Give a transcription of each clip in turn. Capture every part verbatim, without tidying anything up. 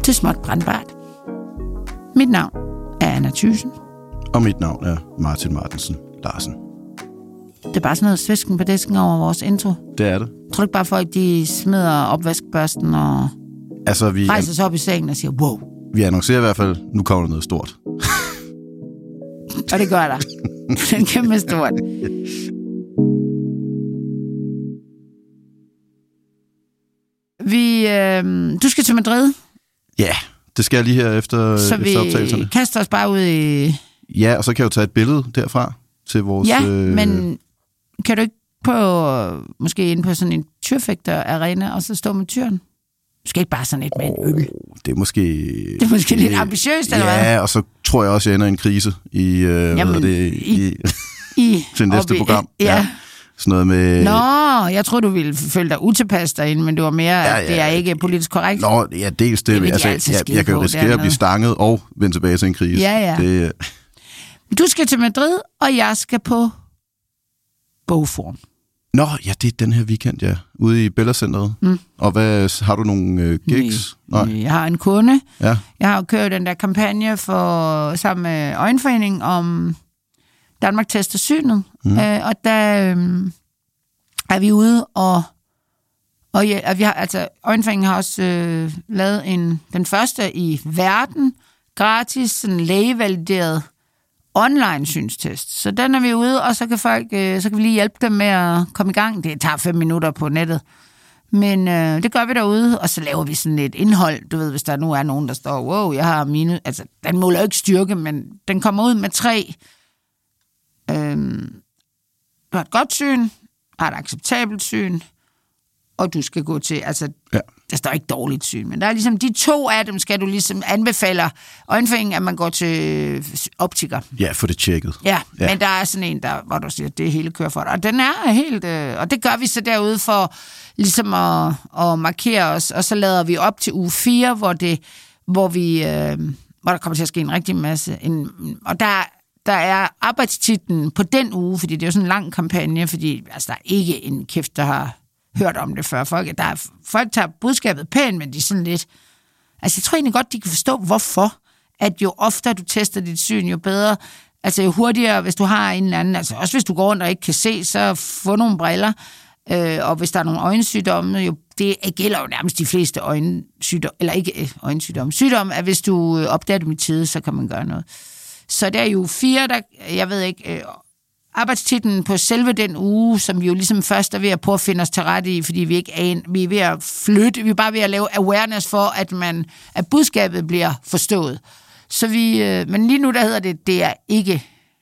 til Småt Brandbart. Mit navn er Anna Thyssen. Og mit navn er Martin Martensen Larsen. Det er bare sådan noget svisken på disken over vores intro. Det er det. Jeg tror ikke bare folk, de smider opvaskbørsten og altså, vi rejser sig op i sengen og siger, wow. Vi annoncerer i hvert fald, nu kommer der noget stort. Og det gør der. Det er kæmpe stort. Vi, øh, du skal til Madrid. Ja, det skal jeg lige her efter, så efter optagelserne. Så vi kaster os bare ud i... Ja, og så kan jeg jo tage et billede derfra til vores... Ja, øh... men kan du ikke på, måske ind på sådan en tyrfægter-arena, og så stå med tyren? Du skal ikke bare sådan et med en øl. Det er måske... Det er måske lidt ambitiøst, eller hvad? Ja, og så tror jeg også, jeg ender i en krise i... Øh, Jamen, det, i, i til næste i, program. Ja. ja. Sådan noget med... Nå, jeg tror du ville føle dig utilpas derinde, men det var mere, ja, ja. Det er ikke politisk korrekt. Nå, ja, dels det. det altså, jeg, jeg kan jo risikere at blive stanget og vende tilbage til en krise. Ja, ja. Det... Du skal til Madrid, og jeg skal på bogform. Nå, ja, det er den her weekend, ja. Ude i Bella Centeret. Mm. Og hvad, har du nogle øh, gigs? Nej. Nej. Jeg har en kunde. Ja. Jeg har jo kørt den der kampagne for, sammen med Øjenforening om Danmark tester synet. Mm. Øh, og der øh, er vi ude, og, og, ja, og vi har, altså, Øjenforening har også øh, lavet en, den første i verden, gratis, sådan lægevalideret online synstest. Så den er vi ude, og så kan folk, øh, så kan vi lige hjælpe dem med at komme i gang. Det tager fem minutter på nettet. Men øh, det gør vi derude, og så laver vi sådan et indhold. Du ved, hvis der nu er nogen, der står, wow, jeg har mine... Altså, den måler jo ikke styrke, men den kommer ud med tre. Øh, du har et godt syn, har et acceptabelt syn, og du skal gå til... Altså, ja. Der står ikke dårligt syn, men der er ligesom de to af dem, skal du ligesom anbefale Øjenforeningen, at man går til optiker. Ja, få det tjekket. Ja, ja, men der er sådan en, der, hvor du siger, det hele kører for dig. Og den er helt... Øh, og det gør vi så derude for ligesom at, at markere os, og så lader vi op til uge fire, hvor, det, hvor, vi, øh, hvor der kommer til at ske en rigtig masse. En, og der, der er arbejdstitlen på den uge, fordi det er jo sådan en lang kampagne, fordi altså, der er ikke en kæft, der har hørt om det før. Folk, der er, folk tager budskabet pænt, men de er sådan lidt... Altså, jeg tror egentlig godt, de kan forstå, hvorfor. At jo oftere du tester dit syn, jo bedre. Altså, jo hurtigere, hvis du har en eller anden... Altså, også hvis du går rundt og ikke kan se, så få nogle briller. Øh, og hvis der er nogle øjensygdomme, jo, det gælder jo nærmest de fleste øjensygdomme, eller ikke øjensygdomme, sygdomme, at hvis du opdager dem i tide, så kan man gøre noget. Så der er jo fire, der... Jeg ved ikke... Øh, arbejdstitlen på selve den uge, som vi jo ligesom først er ved at prøve at finde os til rette i, fordi vi ikke er, en, vi er ved at flytte, vi er bare ved at lave awareness for, at, man, at budskabet bliver forstået. Så vi, øh, men lige nu, der hedder det, det er ikke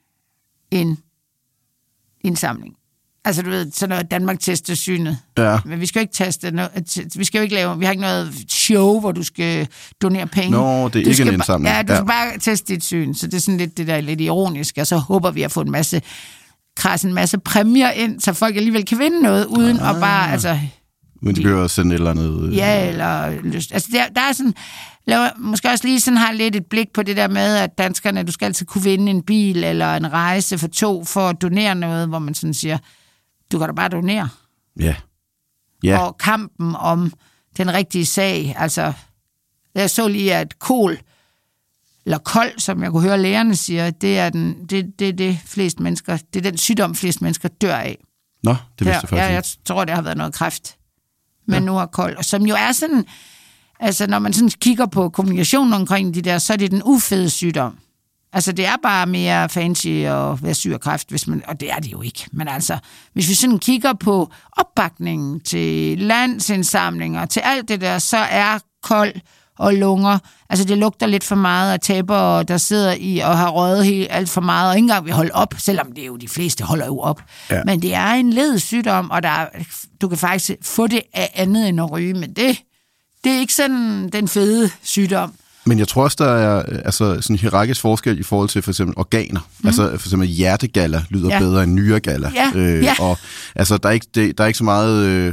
en indsamling. Altså du ved, sådan noget Danmark tester synet. Ja. Men vi skal jo ikke teste noget, vi skal jo ikke lave, vi har ikke noget show, hvor du skal donere penge. Nå, det er du ikke en indsamling. Ja, du ja. skal bare teste dit syn, så det er sådan lidt det der lidt ironisk, og så håber vi at få en masse krasse en masse præmier ind, så folk alligevel kan vinde noget, uden ah. at bare, altså... Uden de behøver at sende et eller andet... Ja, eller... Lyst. Altså, der, der er sådan... Laver, måske også lige sådan har lidt et blik på det der med, at danskerne, du skal altid kunne vinde en bil, eller en rejse for to, for at donere noget, hvor man sådan siger, du kan da bare donere. Ja. Ja. Og kampen om den rigtige sag, altså... Jeg så lige, at kol, eller kold, som jeg kunne høre lægerne siger, det er den, det, det, det flest mennesker, det er den sygdom, flest mennesker dør af. Nå, det vidste jeg faktisk ja, jeg tror, det har været noget kræft. Men ja. nu har kold, som jo er sådan, altså når man sådan kigger på kommunikationen omkring de der, så er det den ufede sygdom. Altså det er bare mere fancy at være syg af kræft, hvis man, og det er det jo ikke. Men altså, hvis vi sådan kigger på opbakningen til landsindsamlinger, til alt det der, så er kold og lunger. Altså, det lugter lidt for meget af tæpper, der sidder i og har røget helt alt for meget, og ikke engang vil holde op, selvom det er jo de fleste holder jo op. Ja. Men det er en ledsygdom, og der er, du kan faktisk få det af andet end at ryge, men det, det er ikke sådan den fede sygdom. Men jeg tror også, der er altså, sådan en hierarkisk forskel i forhold til for eksempel organer. Mm. Altså for eksempel hjertegalla lyder ja. bedre end nyregalla. Ja. Øh, ja. Og altså, der er ikke, det, der er ikke så meget... Øh,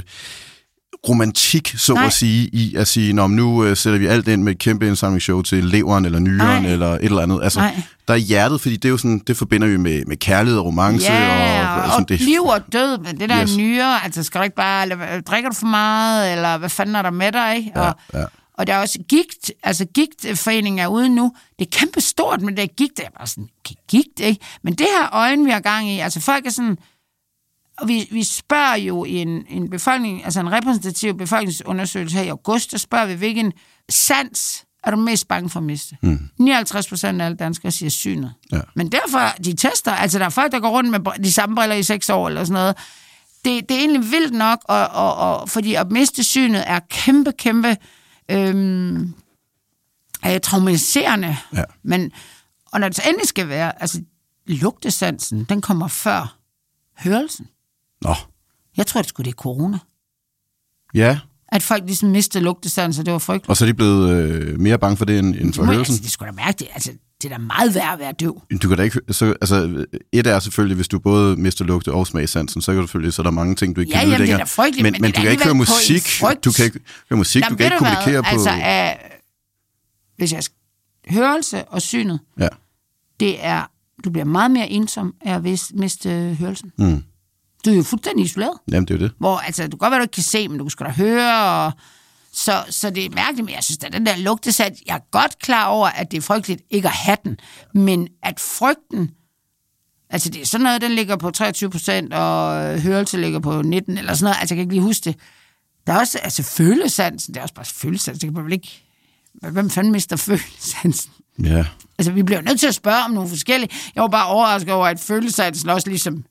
romantik, så Nej. at sige, i at sige, nå, nu uh, sætter vi alt ind med et kæmpe indsamlingsshow til leveren eller nyren eller et eller andet. Altså, Nej. der er hjertet, fordi det er jo sådan, det forbinder vi med, med kærlighed og romance. Ja, og, og, sådan, og det. liv og død, men det der yes. nyre, altså skal du ikke bare, drikker du for meget, eller hvad fanden er der med dig, ikke? Og, ja, ja. Og der er også gigt, altså gigtforeningen er ude nu. Det er kæmpe stort, men det er gigt. Det er bare sådan, okay, gigt, ikke? Men det her øjne, vi har gang i, altså folk er sådan... Og vi, vi spørger jo i en, en befolkning, altså en repræsentativ befolkningsundersøgelse her i august, der spørger vi, hvilken sans er du mest bange for at miste? Mm. nioghalvtreds procent af alle danskere siger synet. Ja. Men derfor, de tester, altså der er folk, der går rundt med de samme briller i seks år eller sådan noget. Det, det er egentlig vildt nok, og, og, og, fordi at miste synet er kæmpe, kæmpe øhm, øh, traumatiserende. Ja. Men, og når det endelig skal være, altså lugtesansen, den kommer før hørelsen. Nå. Jeg tror, det skulle det er corona. Ja. At folk ligesom mistede lugtesansen, det var frygteligt. Og så er de blevet øh, mere bange for det end, end for hørelsen? Altså, det skulle da mærke det. Altså, det er da meget værd at være døv. Du kan da ikke... Så, altså, et er selvfølgelig, hvis du både mister lugte og smagsansen, så kan du selvfølgelig, så er der mange ting, du ikke ja, kan vide længere. Ja, det er da frygteligt, men, men, men du kan ikke høre musik. Du kan ikke høre musik, Jamen, du kan ikke kommunikere hvad? på... Altså, uh, hvis jeg hørelse og synet, ja. det er... Du bliver meget mere ensom af at miste hørelsen. Mm. Du er jo fuldstændig isoleret. Jamen, det er det. Hvor, altså, du kan godt være, du ikke kan se, men du skal da høre, og... Så, så det er mærkeligt, men jeg synes, at den der lugtesat, jeg er godt klar over, at det er frygteligt ikke at have den, men at frygten, altså det er sådan noget, den ligger på treogtyve procent, og hørelse ligger på nitten, eller sådan noget, altså jeg kan ikke lige huske det. Der er også, altså følesansen, det er også bare følesansen, det kan man vel ikke, hvem fanden mister følesansen? Ja. Altså vi bliver nødt til at spørge om nogle forskellige, jeg var bare overrasket over, at følesansen også ligesom...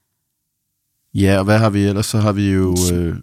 Ja, og hvad har vi ellers? Så har vi jo... Øh,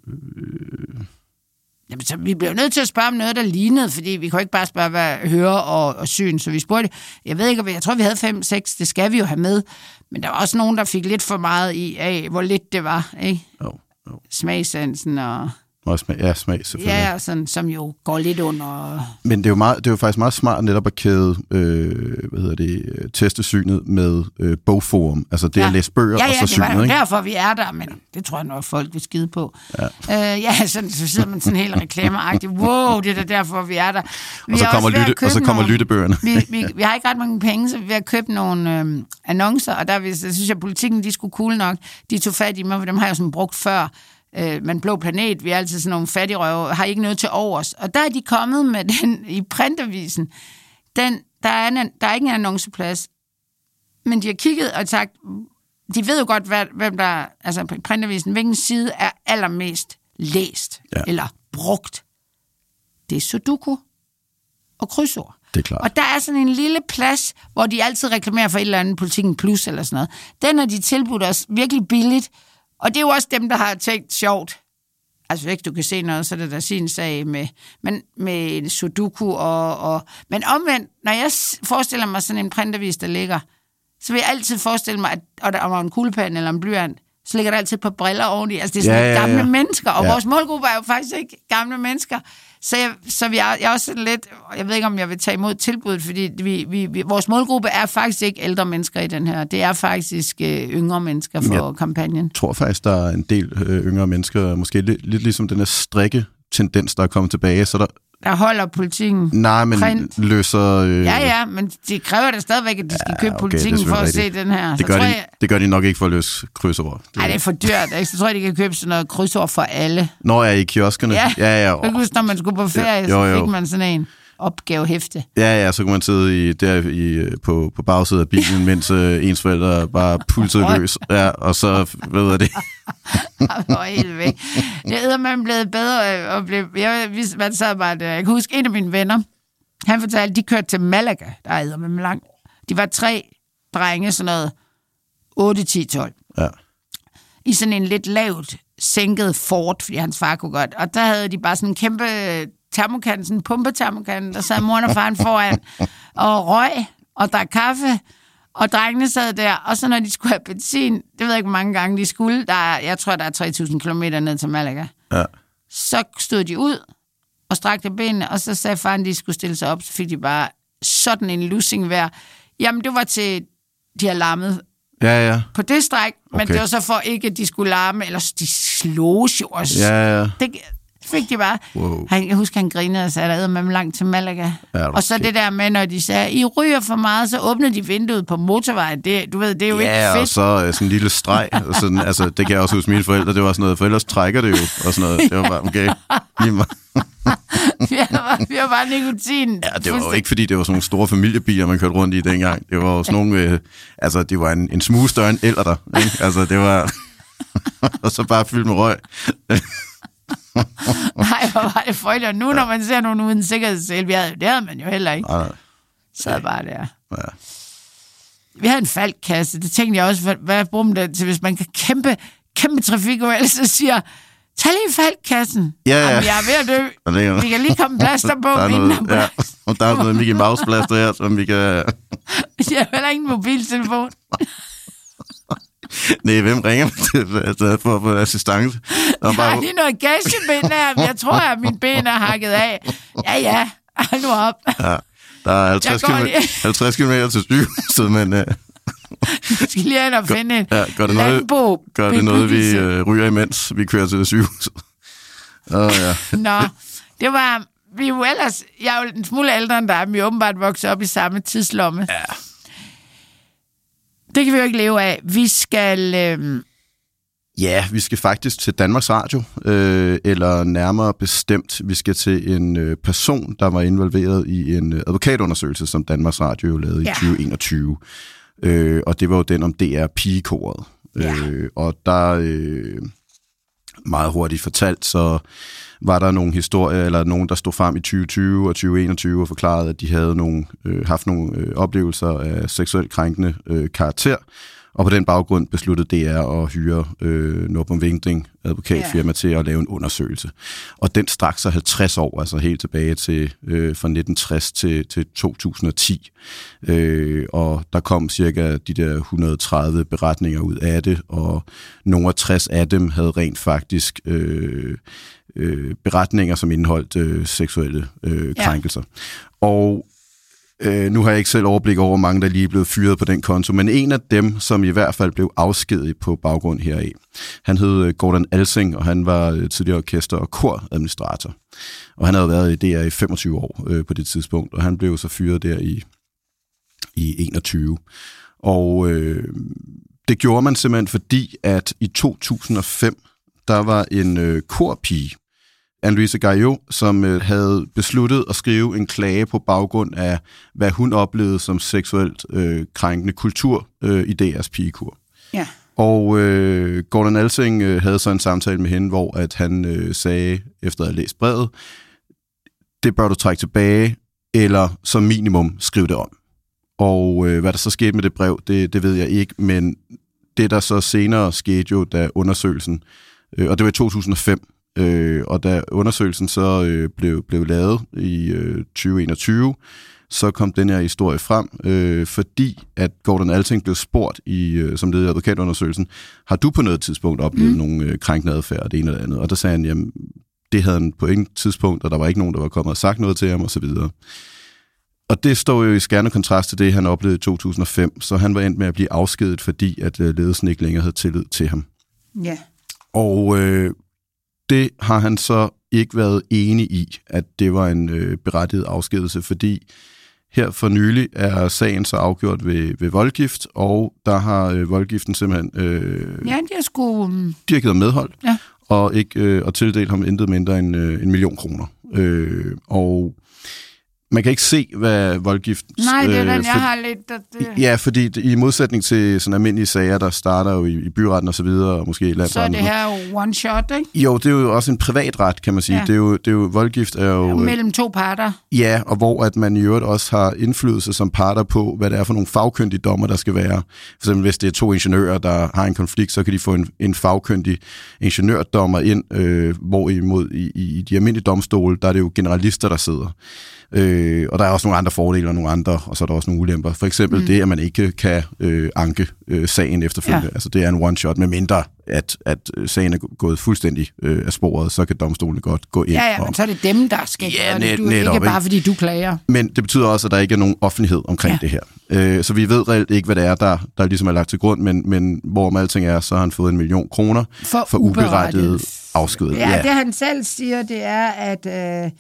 Jamen, så vi bliver nødt til at spørge om noget, der lignede, fordi vi kunne ikke bare spørge, hvad høre og, og syn, så vi spurgte, jeg ved ikke, jeg tror, vi havde fem, seks, det skal vi jo have med, men der var også nogen, der fik lidt for meget i af, hvor lidt det var, ikke? Jo, jo. Smagsansen og... Og smag, ja, smag selvfølgelig. Ja, sådan, som jo går lidt under... Men det er jo, meget, det er jo faktisk meget smart netop at kæde, øh, hvad hedder det, testesynet med øh, bogforum. Altså det ja. At læse bøger ja, ja, og så synet, ikke? Ja, det var derfor, vi er der, men det tror jeg nok, folk vil skide på. Ja, øh, ja sådan, så sidder man sådan helt reklameagtigt. Wow, det er da derfor, vi er der. Vi og, så kommer, lytte, og så kommer nogle, lyttebøgerne. vi, vi, vi har ikke ret mange penge, så vi er ved at købe nogle øh, annoncer, og der så synes jeg, at politikken, de skulle cool nok. De tog fat i mig, for dem har jeg sådan brugt før. Øh, men Blå Planet, vi er altid sådan nogle fattigrøve, har ikke noget til overs. Og der er de kommet med den i printavisen. Den, der, er en, der er ikke en annonceplads, men de har kigget og sagt, de ved jo godt, hvad, hvem der, altså på printavisen, hvilken side er allermest læst ja. Eller brugt. Det er Sudoku og krydsord. Det er klart. Og der er sådan en lille plads, hvor de altid reklamerer for et eller andet Politikken Plus eller sådan noget. Den har de tilbudt os virkelig billigt. Og det er jo også dem, der har tænkt sjovt. Altså, hvis ikke du kan se noget, så er det der sin sag med, men, med Sudoku. Og, og, men omvendt, når jeg forestiller mig sådan en printavis, der ligger, så vil jeg altid forestille mig, at og der var en kuglepen eller en blyant, så ligger der altid et par briller oveni. Altså, det er sådan ja, ja, gamle ja. mennesker, og ja. Vores målgruppe er jo faktisk ikke gamle mennesker. Så jeg, så vi er, jeg er også sådan lidt, jeg ved ikke, om jeg vil tage imod tilbuddet, fordi vi, vi, vi, vores målgruppe er faktisk ikke ældre mennesker i den her. Det er faktisk øh, yngre mennesker for jeg kampagnen. Jeg tror faktisk, der er en del øh, yngre mennesker, måske lidt, lidt ligesom den her strikke-tendens, der er kommet tilbage, så der Der holder Politikken Nej, men print. løser... Øh... Ja, ja, men det kræver da stadigvæk, at de skal ja, købe okay, Politikken for at rigtigt. Se den her. Det gør, så de, jeg... det gør de nok ikke for at løse krydsord. Nej, det er for dyrt. Ikke? Så tror jeg, de kan købe sådan noget krydsord for alle. Når jeg er i kioskerne? Ja, ja, ja. Jeg husker, når man skulle på ferie, ja, jo, jo. Så fik man sådan en opgavehæfte. Ja, ja, så kunne man sidde i, der i, på, på bagsiden af bilen, mens øh, ens forældre bare pulsede løs. Ja, og så, ved jeg det... Jeg var helt væk. Jeg er man blevet bedre, og blev, jeg, man sad bare der. Jeg kan huske, en af mine venner, han fortalte, de kørte til Malaga, der er med langt. De var tre drenge, sådan noget, otte, ti, tolv. Ja. I sådan en lidt lavt sænket Ford, fordi hans far kunne godt. Og der havde de bare sådan en kæmpe termokan, sådan en pumpetermokan, der sad moren og faren foran, og røg, og drak kaffe, og drengene sad der, og så når de skulle have benzin, det ved jeg ikke, hvor mange gange de skulle, der er, jeg tror, der er tre tusind kilometer ned til Malaga. Ja. Så stod de ud og strakte benene, og så sagde faren, de skulle stille sig op, så fik de bare sådan en lussing hver. Jamen, det var til, de har larmet ja, ja. På det stræk, men okay. Det var så for ikke, at de skulle larme, eller de slås jo også. Ja, ja. Det, fik de bare. Wow. Han, jeg husker, han grinede og sagde, der med dem langt til Malaga. Ja, og så det der med, når de sagde, I ryger for meget, så åbner de vinduet på motorvejen. Det, du ved, det er jo ja, ikke fedt. Ja, og så sådan en lille streg. Og sådan, altså, det kan jeg også huske mine forældre. Det var sådan noget, for ellers trækker det jo. Og sådan noget. Det var bare, okay. vi, var, vi var bare nikotin. Ja, det var jo ikke, fordi det var sådan nogle store familiebiler, man kørte rundt i dengang. Det var jo sådan nogle, øh, altså, det var en, en smule større end ældre der. Ikke? Altså, det var... og så bare fyldt med røg. Nej, hvor var det frygteligt. Og nu, når man ser nogen uden sikkerhedssel, det havde man jo heller ikke. Nej. Så bare der. Ja. Vi havde en faltkasse. Det tænkte jeg også, hvad, hvad bruger man det til, hvis man kan kæmpe, kæmpe trafikuheld, så siger, tag lige faltkassen. Ja, ja. Jamen, jeg er ved at dø. Vi kan lige komme plaster på. Der er noget, ja. Og der er noget Mickey Mouse-plaster her, som vi kan... Jeg har heller ingen mobiltelefon. Nej, hvem ringer man til for at få assistance? Jeg bare... har lige noget gasjeben her, jeg tror, at mine ben er hakket af. Ja, ja, hold nu op. Ja, der er halvtreds kilometer til sygehuset, men... Uh... jeg skal lige ind og finde en ja, gør det noget, landbo. Gør det noget, vi uh, ryger imens vi kører til sygehuset? Oh, ja. Nå, det var... Vi er jo ellers... Jeg er jo en smule ældre end dig, men vi er åbenbart vokset op i samme tidslomme. Ja. Det kan vi jo ikke leve af. Vi skal... Øh... Ja, vi skal faktisk til Danmarks Radio, øh, eller nærmere bestemt, vi skal til en øh, person, der var involveret i en øh, advokatundersøgelse, som Danmarks Radio lavede ja. i tyve enogtyve. Øh, og det var jo den om D R Pigekoret. Ja. Øh, og der øh, meget hurtigt fortalt, så var der nogle historier, eller nogen, der stod frem i tyve tyve og tyve enogtyve og forklarede, at de havde nogle, øh, haft nogle øh, oplevelser af seksuelt krænkende øh, karakter. Og på den baggrund besluttede D R at hyre øh, Norbert Winding, advokatfirma, yeah. til at lave en undersøgelse. Og den strakte sig halvtreds år, altså helt tilbage til øh, fra nitten tres til, til to tusind og ti. Øh, og der kom cirka de der et hundrede og tredive beretninger ud af det, og nogle af tres af dem havde rent faktisk øh, øh, beretninger, som indeholdt øh, seksuelle øh, krænkelser. Yeah. Og Øh, nu har jeg ikke selv overblik over, hvor mange, der lige er blevet fyret på den konto, men en af dem, som i hvert fald blev afskediget på baggrund heraf, han hed Gordon Alsing, og han var tidligere orkester- og koradministrator. Og han havde været i D R i femogtyve år øh, på det tidspunkt, og han blev så fyret der i, i enogtyve. Og øh, det gjorde man simpelthen fordi, at i to tusind og fem, der var en øh, korpige, Anne-Louise Gaillot, som øh, havde besluttet at skrive en klage på baggrund af, hvad hun oplevede som seksuelt øh, krænkende kultur øh, i D R's pigekor. Ja. Og øh, Gordon Alsing øh, havde så en samtale med hende, hvor at han øh, sagde, efter at have læst brevet, det bør du trække tilbage, eller som minimum skrive det om. Og øh, hvad der så skete med det brev, det, det ved jeg ikke, men det der så senere skete jo, da undersøgelsen, øh, og det var i to tusind og fem, Øh, og da undersøgelsen så øh, blev, blev lavet i øh, tyve enogtyve, så kom den her historie frem, øh, fordi at Gordon Alsing blev spurgt i, øh, som led i advokatundersøgelsen, har du på noget tidspunkt oplevet mm. nogle øh, krænkende adfærd, det ene eller andet? Og der sagde han, jamen, det havde han på ingen tidspunkt, og der var ikke nogen, der var kommet og sagt noget til ham, osv. Og det står jo i skærende kontrast til det, han oplevede i to tusind og fem, så han var endt med at blive afskediget, fordi at øh, ledelsen ikke længere havde tillid til ham. Ja. Og øh, det har han så ikke været enig i, at det var en øh, berettiget afskedelse, fordi her for nylig er sagen så afgjort ved, ved voldgift, og der har øh, voldgiften simpelthen... Øh, ja, de har sgu... De har givet medhold, ja. og, ikke, øh, og tildelt ham intet mindre end øh, en million kroner. Øh, og man kan ikke se, hvad voldgift... Nej, det er den, øh, for, jeg har lidt... Det... Ja, fordi det, i modsætning til sådan almindelige sager, der starter jo i, i byretten og så videre, og måske i landsretten. Så er det her jo one shot, ikke? Jo, det er jo også en privatret, kan man sige. Ja. Det, er jo, det er jo, voldgift er jo... Ja, mellem to parter. Ja, og hvor at man i øvrigt også har indflydelse som parter på, hvad det er for nogle fagkyndige dommer, der skal være. For eksempel, hvis det er to ingeniører, der har en konflikt, så kan de få en, en fagkyndig ingeniørdommer ind, øh, hvorimod i, i de almindelige domstole, der er det jo generalister, der sidder. Øh, og der er også nogle andre fordele og nogle andre, og så er der også nogle ulemper. For eksempel mm. det, at man ikke kan øh, anke øh, sagen efterfølgende. Ja. Altså det er en one-shot, med mindre at, at sagen er gået fuldstændig øh, af sporet, så kan domstolen godt gå ind. Ja, ja, og... men så er det dem, der skal ja, gøre net, det. Du, netop, ikke bare fordi du klager. Men det betyder også, at der ikke er nogen offentlighed omkring ja. det her. Øh, så vi ved reelt ikke, hvad det er, der, der ligesom er lagt til grund, men, men hvor om alting er, så har han fået en million kroner for, for uberettiget afskedet. Ja, ja, det han selv siger, det er, at øh,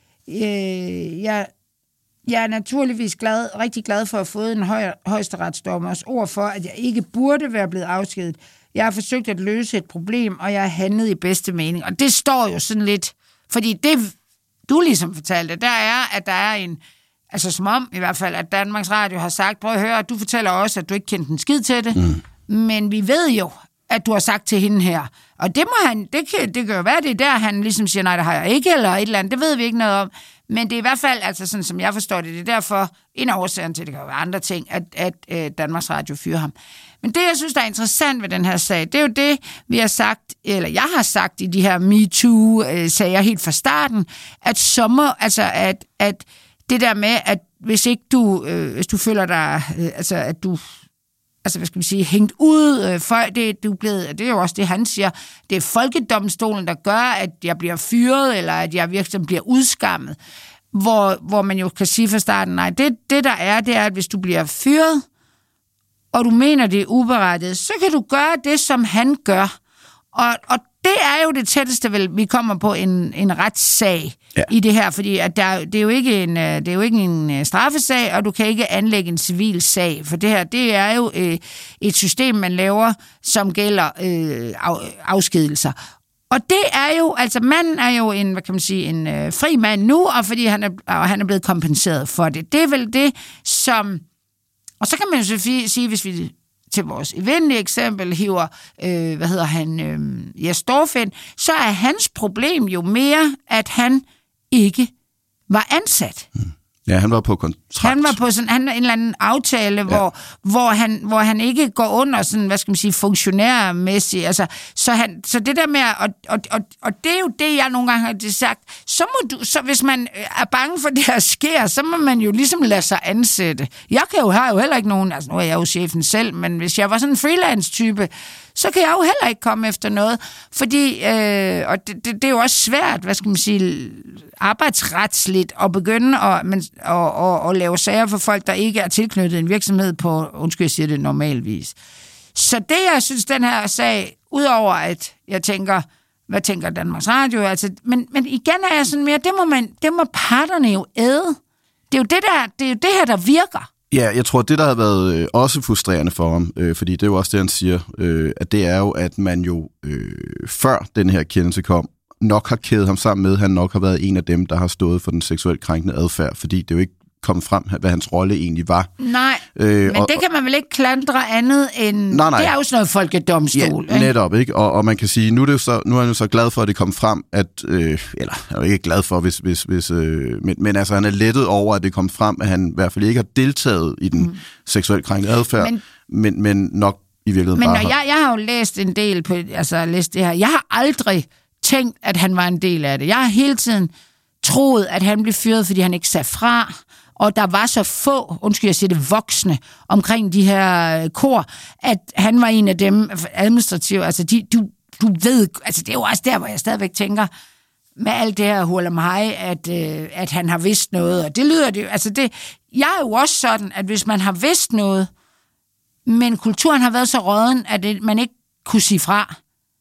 øh, jeg, jeg er naturligvis glad, rigtig glad for at have fået en høj, højesteretsdommers ord for, at jeg ikke burde være blevet afskedet. Jeg har forsøgt at løse et problem, og jeg har handlet i bedste mening. Og det står jo sådan lidt, fordi det, du ligesom fortalte, der er, at der er en, altså som om i hvert fald, at Danmarks Radio har sagt, prøv at høre, du fortæller også, at du ikke kendte en skid til det, mm. men vi ved jo, at du har sagt til hende her. Og det må han, det kan, det kan jo være, det er der, han ligesom siger, nej, det har jeg ikke, eller et eller andet, det ved vi ikke noget om. Men det er i hvert fald, altså sådan som jeg forstår det, det er derfor, en af årsagen til, det kan jo være andre ting, at, at, at Danmarks Radio fyrer ham. Men det, jeg synes, der er interessant ved den her sag, det er jo det, vi har sagt, eller jeg har sagt i de her MeToo-sager helt fra starten, at sommer, altså at, at det der med, at hvis ikke du, øh, hvis du føler dig, øh, altså at du, altså hvad skal vi sige, hængt ud, øh, for det, du er blevet, det er jo også det, han siger, det er folkedomstolen, der gør, at jeg bliver fyret, eller at jeg virkelig bliver udskammet, hvor, hvor man jo kan sige fra starten, nej, det, det der er, det er, at hvis du bliver fyret, og du mener, det er uberettiget, så kan du gøre det, som han gør. Og, og det er jo det tætteste, vel, vi kommer på en, en retssag ja. i det her, fordi at der, det, er jo ikke en, det er jo ikke en straffesag, og du kan ikke anlægge en civil sag, for det her, det er jo øh, et system, man laver, som gælder øh, af, afskedelser. Og det er jo, altså manden er jo en, hvad kan man sige, en øh, fri mand nu, og fordi han er, og han er blevet kompenseret for det. Det er vel det, som... Og så kan man jo selvfølgelig sige, hvis vi til vores evindelige eksempel hiver, øh, hvad hedder han, øh, Jes Dorph, så er hans problem jo mere, at han ikke var ansat. Mm. Ja, han var på kontrakt. Han var på sådan han en eller anden aftale, ja. hvor, hvor, han, hvor han ikke går under sådan, hvad skal man sige, funktionærmæssigt. Altså, så, han, så det der med, og, og, og, og det er jo det, jeg nogle gange har sagt, så må du, så hvis man er bange for, det her sker, så må man jo ligesom lade sig ansætte. Jeg kan jo, har jo heller ikke nogen, altså nu er jeg jo chefen selv, men hvis jeg var sådan en freelance-type, så kan jeg jo heller ikke komme efter noget, fordi, øh, og det, det, det er jo også svært, hvad skal man sige, arbejdsretsligt at begynde at, men, at, at, at lave sager for folk, der ikke er tilknyttet en virksomhed på, undskyld, jeg siger det normalvis. Så det, jeg synes, den her sag, udover at jeg tænker, hvad tænker Danmarks Radio, altså, men, men igen er jeg sådan mere, det må, man, det må parterne jo æde. Det er jo det, der, det er jo det her, der virker. Ja, jeg tror, det der har været øh, også frustrerende for ham, øh, fordi det er jo også det, han siger, øh, at det er jo, at man jo øh, før den her kendelse kom, nok har kædet ham sammen med, at han nok har været en af dem, der har stået for den seksuelt krænkende adfærd, fordi det jo ikke kom frem, hvad hans rolle egentlig var. Nej, øh, men og, det kan man vel ikke klandre andet end... Nej, nej. Det er jo sådan noget folkedomstol. Ja, netop, ikke? Og, og man kan sige, nu er, det så, nu er han jo så glad for, at det kom frem, at... Øh, eller, jeg er jo ikke glad for, hvis... hvis, hvis øh, men, men altså, han er lettet over, at det kom frem, at han i hvert fald ikke har deltaget i den mm. seksuelt krænkende adfærd, men, men, men nok i virkeligheden men bare... Men jeg, jeg har jo læst en del på... Altså, læst det her. Jeg har aldrig tænkt, at han var en del af det. Jeg har hele tiden troet, at han blev fyret, fordi han ikke sagde fra... Og der var så få, undskyld jeg siger det, voksne omkring de her kor, at han var en af dem administrative. Altså, de, du, du ved, altså det er jo også der, hvor jeg stadigvæk tænker, med alt det her hurlemhej, at, øh, at han har vidst noget. Og det lyder det jo, altså det, jeg er jo også sådan, at hvis man har vidst noget, men kulturen har været så rådden, at det, man ikke kunne sige fra,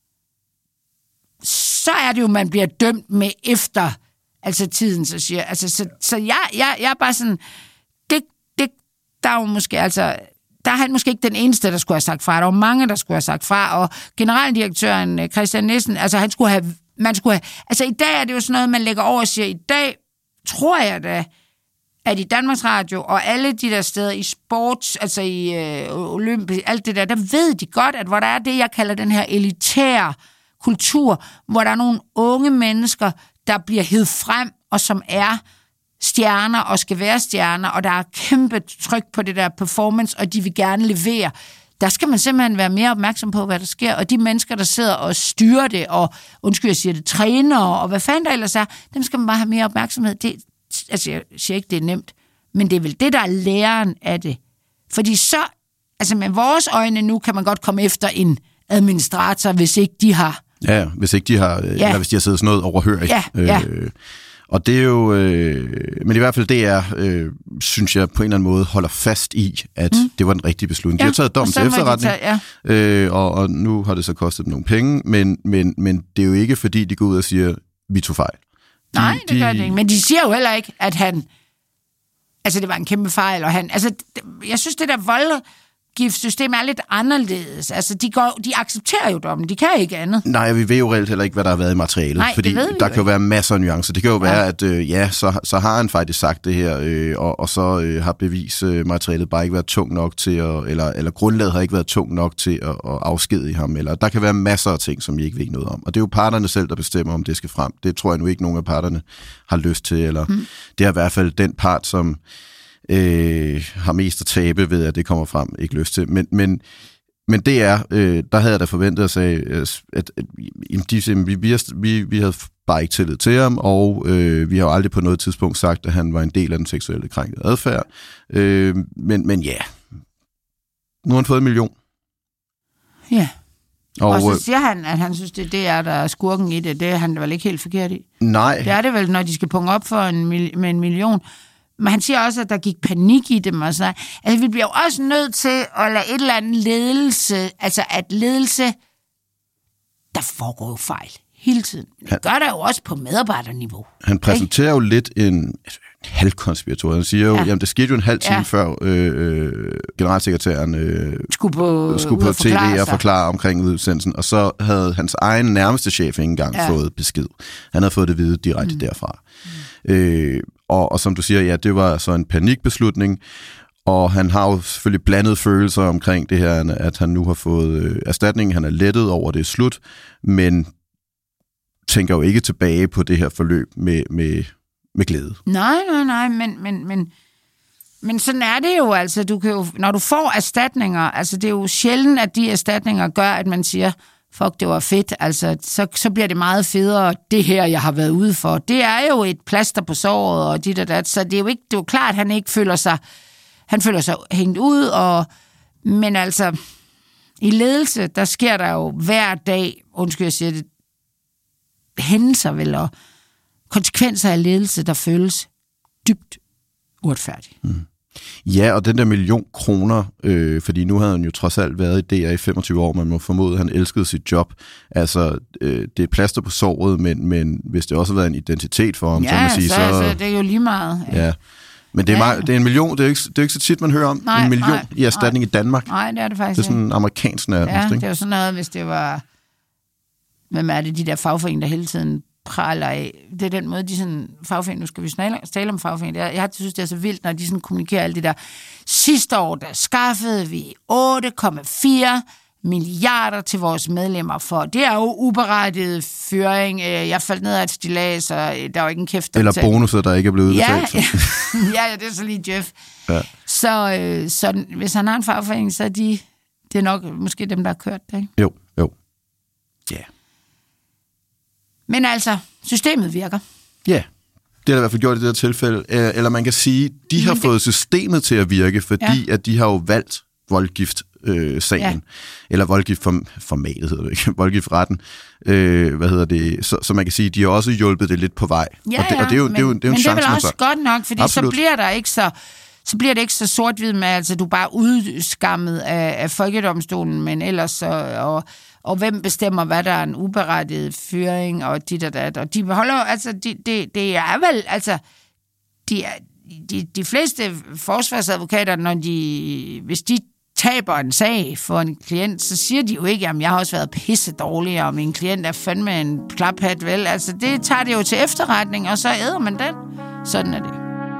så er det jo, man bliver dømt med efter altså tiden, så siger altså, så, så jeg, jeg, jeg er bare sådan, det, det, der er jo måske, altså, der er han måske ikke den eneste, der skulle have sagt fra. Der var mange, der skulle have sagt fra, og generaldirektøren Christian Nissen, altså han skulle have, man skulle have, altså i dag er det jo sådan noget, man lægger over og siger, i dag tror jeg da, at i Danmarks Radio, og alle de der steder i sports, altså i øh, Olympisk, alt det der, der ved de godt, at hvor der er det, jeg kalder den her elitære kultur, hvor der er nogle unge mennesker, der bliver hevet frem, og som er stjerner og skal være stjerner, og der er kæmpe tryk på det der performance, og de vil gerne levere. Der skal man simpelthen være mere opmærksom på, hvad der sker, og de mennesker, der sidder og styrer det, og undskyld, jeg siger det, træner, og hvad fanden der ellers er, dem skal man bare have mere opmærksomhed. Det, altså, jeg siger ikke, det er nemt, men det er vel det, der er læren af det. Fordi så, altså med vores øjne nu, kan man godt komme efter en administrator, hvis ikke de har Ja, hvis ikke de har, ja. eller hvis de har siddet sådan noget overhørig. Ja, ja. Øh, og det er jo, øh, men i hvert fald det er, øh, synes jeg på en eller anden måde holder fast i, at mm. det var den rigtige beslutning. Ja, de har taget dom til efterretning, tage, ja. øh, og, og nu har det så kostet dem nogle penge, men, men, men det er jo ikke, fordi de går ud og siger, vi tog fejl. De, Nej, det gør de, det ikke. Men de siger jo heller ikke, at han... Altså, det var en kæmpe fejl, og han... Altså, jeg synes, det der voldgiftsystem er lidt anderledes. Altså, de, går, de accepterer jo dommen. De kan ikke andet. Nej, vi ved jo reelt heller ikke, hvad der har været i materialet. Nej, fordi der kan jo ikke. være masser af nuancer. Det kan jo ja. være, at øh, ja, så, så har han faktisk sagt det her, øh, og, og så øh, har bevismaterialet bare ikke været tung nok til at... Eller, eller grundlaget har ikke været tung nok til at, at afskedige ham. Eller der kan være masser af ting, som vi ikke ved noget om. Og det er jo parterne selv, der bestemmer, om det skal frem. Det tror jeg nu ikke, nogen af parterne har lyst til. Eller hmm. det er i hvert fald den part, som... Øh, har mest at tabe ved, at det kommer frem, ikke lyst til. Men, men, men det er, øh, der havde jeg da forventet at sige, at, at, at de, vi, vi, har, vi, vi havde bare ikke tillid til ham, og øh, vi har jo aldrig på noget tidspunkt sagt, at han var en del af den seksuelle krænkede adfærd. Øh, men, men ja, nu har han fået en million. Ja. Og, og så siger han, at han synes, det, det er, der er skurken i det. Det er han vel ikke helt forkert i. Nej. Det er det vel, når de skal punge op for en, med en million. Men han siger også, at der gik panik i dem og sådan. Altså, vi bliver jo også nødt til at lade et eller andet ledelse, altså at ledelse, der foregår jo fejl hele tiden. Det han, gør der jo også på medarbejderniveau. Han præsenterer ikke? jo lidt en altså, halvkonspirator. Han siger jo, ja. jamen det skete jo en halv time ja. før øh, øh, generalsekretæren øh, skulle på, skulle på T V og forklare omkring udsendelsen, og så havde hans egen nærmeste chef ikke engang ja. fået besked. Han havde fået det vide direkte mm. derfra. Mm. Øh, Og, og som du siger, ja, det var så en panikbeslutning, og han har jo selvfølgelig blandet følelser omkring det her, at han nu har fået øh, erstatning, han er lettet over, det er slut, men tænker jo ikke tilbage på det her forløb med, med, med glæde. Nej, nej, nej, men, men, men, men sådan er det jo, altså, du kan jo, når du får erstatninger, altså det er jo sjældent, at de erstatninger gør, at man siger, fuck, det var fedt, altså, så, så bliver det meget federe, det her, jeg har været ude for. Det er jo et plaster på såret, og dit og dat, så det er jo ikke, det er jo klart, at han ikke føler sig, han føler sig hængt ud, og, men altså, i ledelse, der sker der jo hver dag, undskyld, jeg siger det, hændelser vel, og konsekvenser af ledelse, der føles dybt uretfærdigt. Mm. Ja, og den der million kroner, øh, fordi nu havde han jo trods alt været i D R i femogtyve år, man må formode, at han elskede sit job. Altså, øh, det er plaster på såret, men, men hvis det også har været en identitet for ham, ja, så man sige, så... Ja, så det er jo lige meget. Ja, ja. Men det er, ja. meget, det er en million, det er, ikke, det er ikke så tit, man hører om. Nej, en million nej, i erstatning nej. i Danmark. Nej, det er det faktisk Det er sådan amerikansk nærmest, ja, ikke? det er jo sådan noget, hvis det var... Hvem er det, de der fagforeninger, der hele tiden praler af? Det er den måde, de sådan... Fagforeninger, nu skal vi tale om fagforeninger. Jeg, jeg synes, det er så vildt, når de sådan kommunikerer alt det der. Sidste år, der skaffede vi otte komma fire milliarder til vores medlemmer for. Det er jo uberettiget fyring. Jeg faldt ned af et stillads, og der var ikke en kæft. Eller bonusser, der ikke er blevet udbetalt. Ja, ja, ja, det er så lige Jeff. Ja. Så, øh, så hvis han har en fagforening, så er de... Det er nok måske dem, der har kørt det, ikke? Jo, jo. Ja. Yeah. Men altså, systemet virker. Ja, det har der i hvert fald gjort i det her tilfælde. Eller man kan sige, de har det... fået systemet til at virke, fordi ja. at de har jo valgt voldgift-sagen. Øh, ja. Eller voldgift-formatet hedder det ikke. Voldgift-retten. Øh, hvad hedder det? Så, så man kan sige, de har også hjulpet det lidt på vej. Ja, og det, og det er jo, men, det er jo, det er jo en men chance, det er vel også så. godt nok, fordi Absolut. så bliver der ikke så... så bliver det ikke så sort-hvid med, altså du er bare udskammet af, af Folkedomstolen, men ellers så, og, og hvem bestemmer, hvad der er en uberettiget fyring, og dit og dat, og de beholder, altså, det de, de er vel, altså, de, de, de fleste forsvarsadvokater, når de, hvis de taber en sag for en klient, så siger de jo ikke, at jeg har også været pisse dårlig, og min klient er fandme en klaphat, vel, altså det tager det jo til efterretning, og så æder man den. Sådan er det.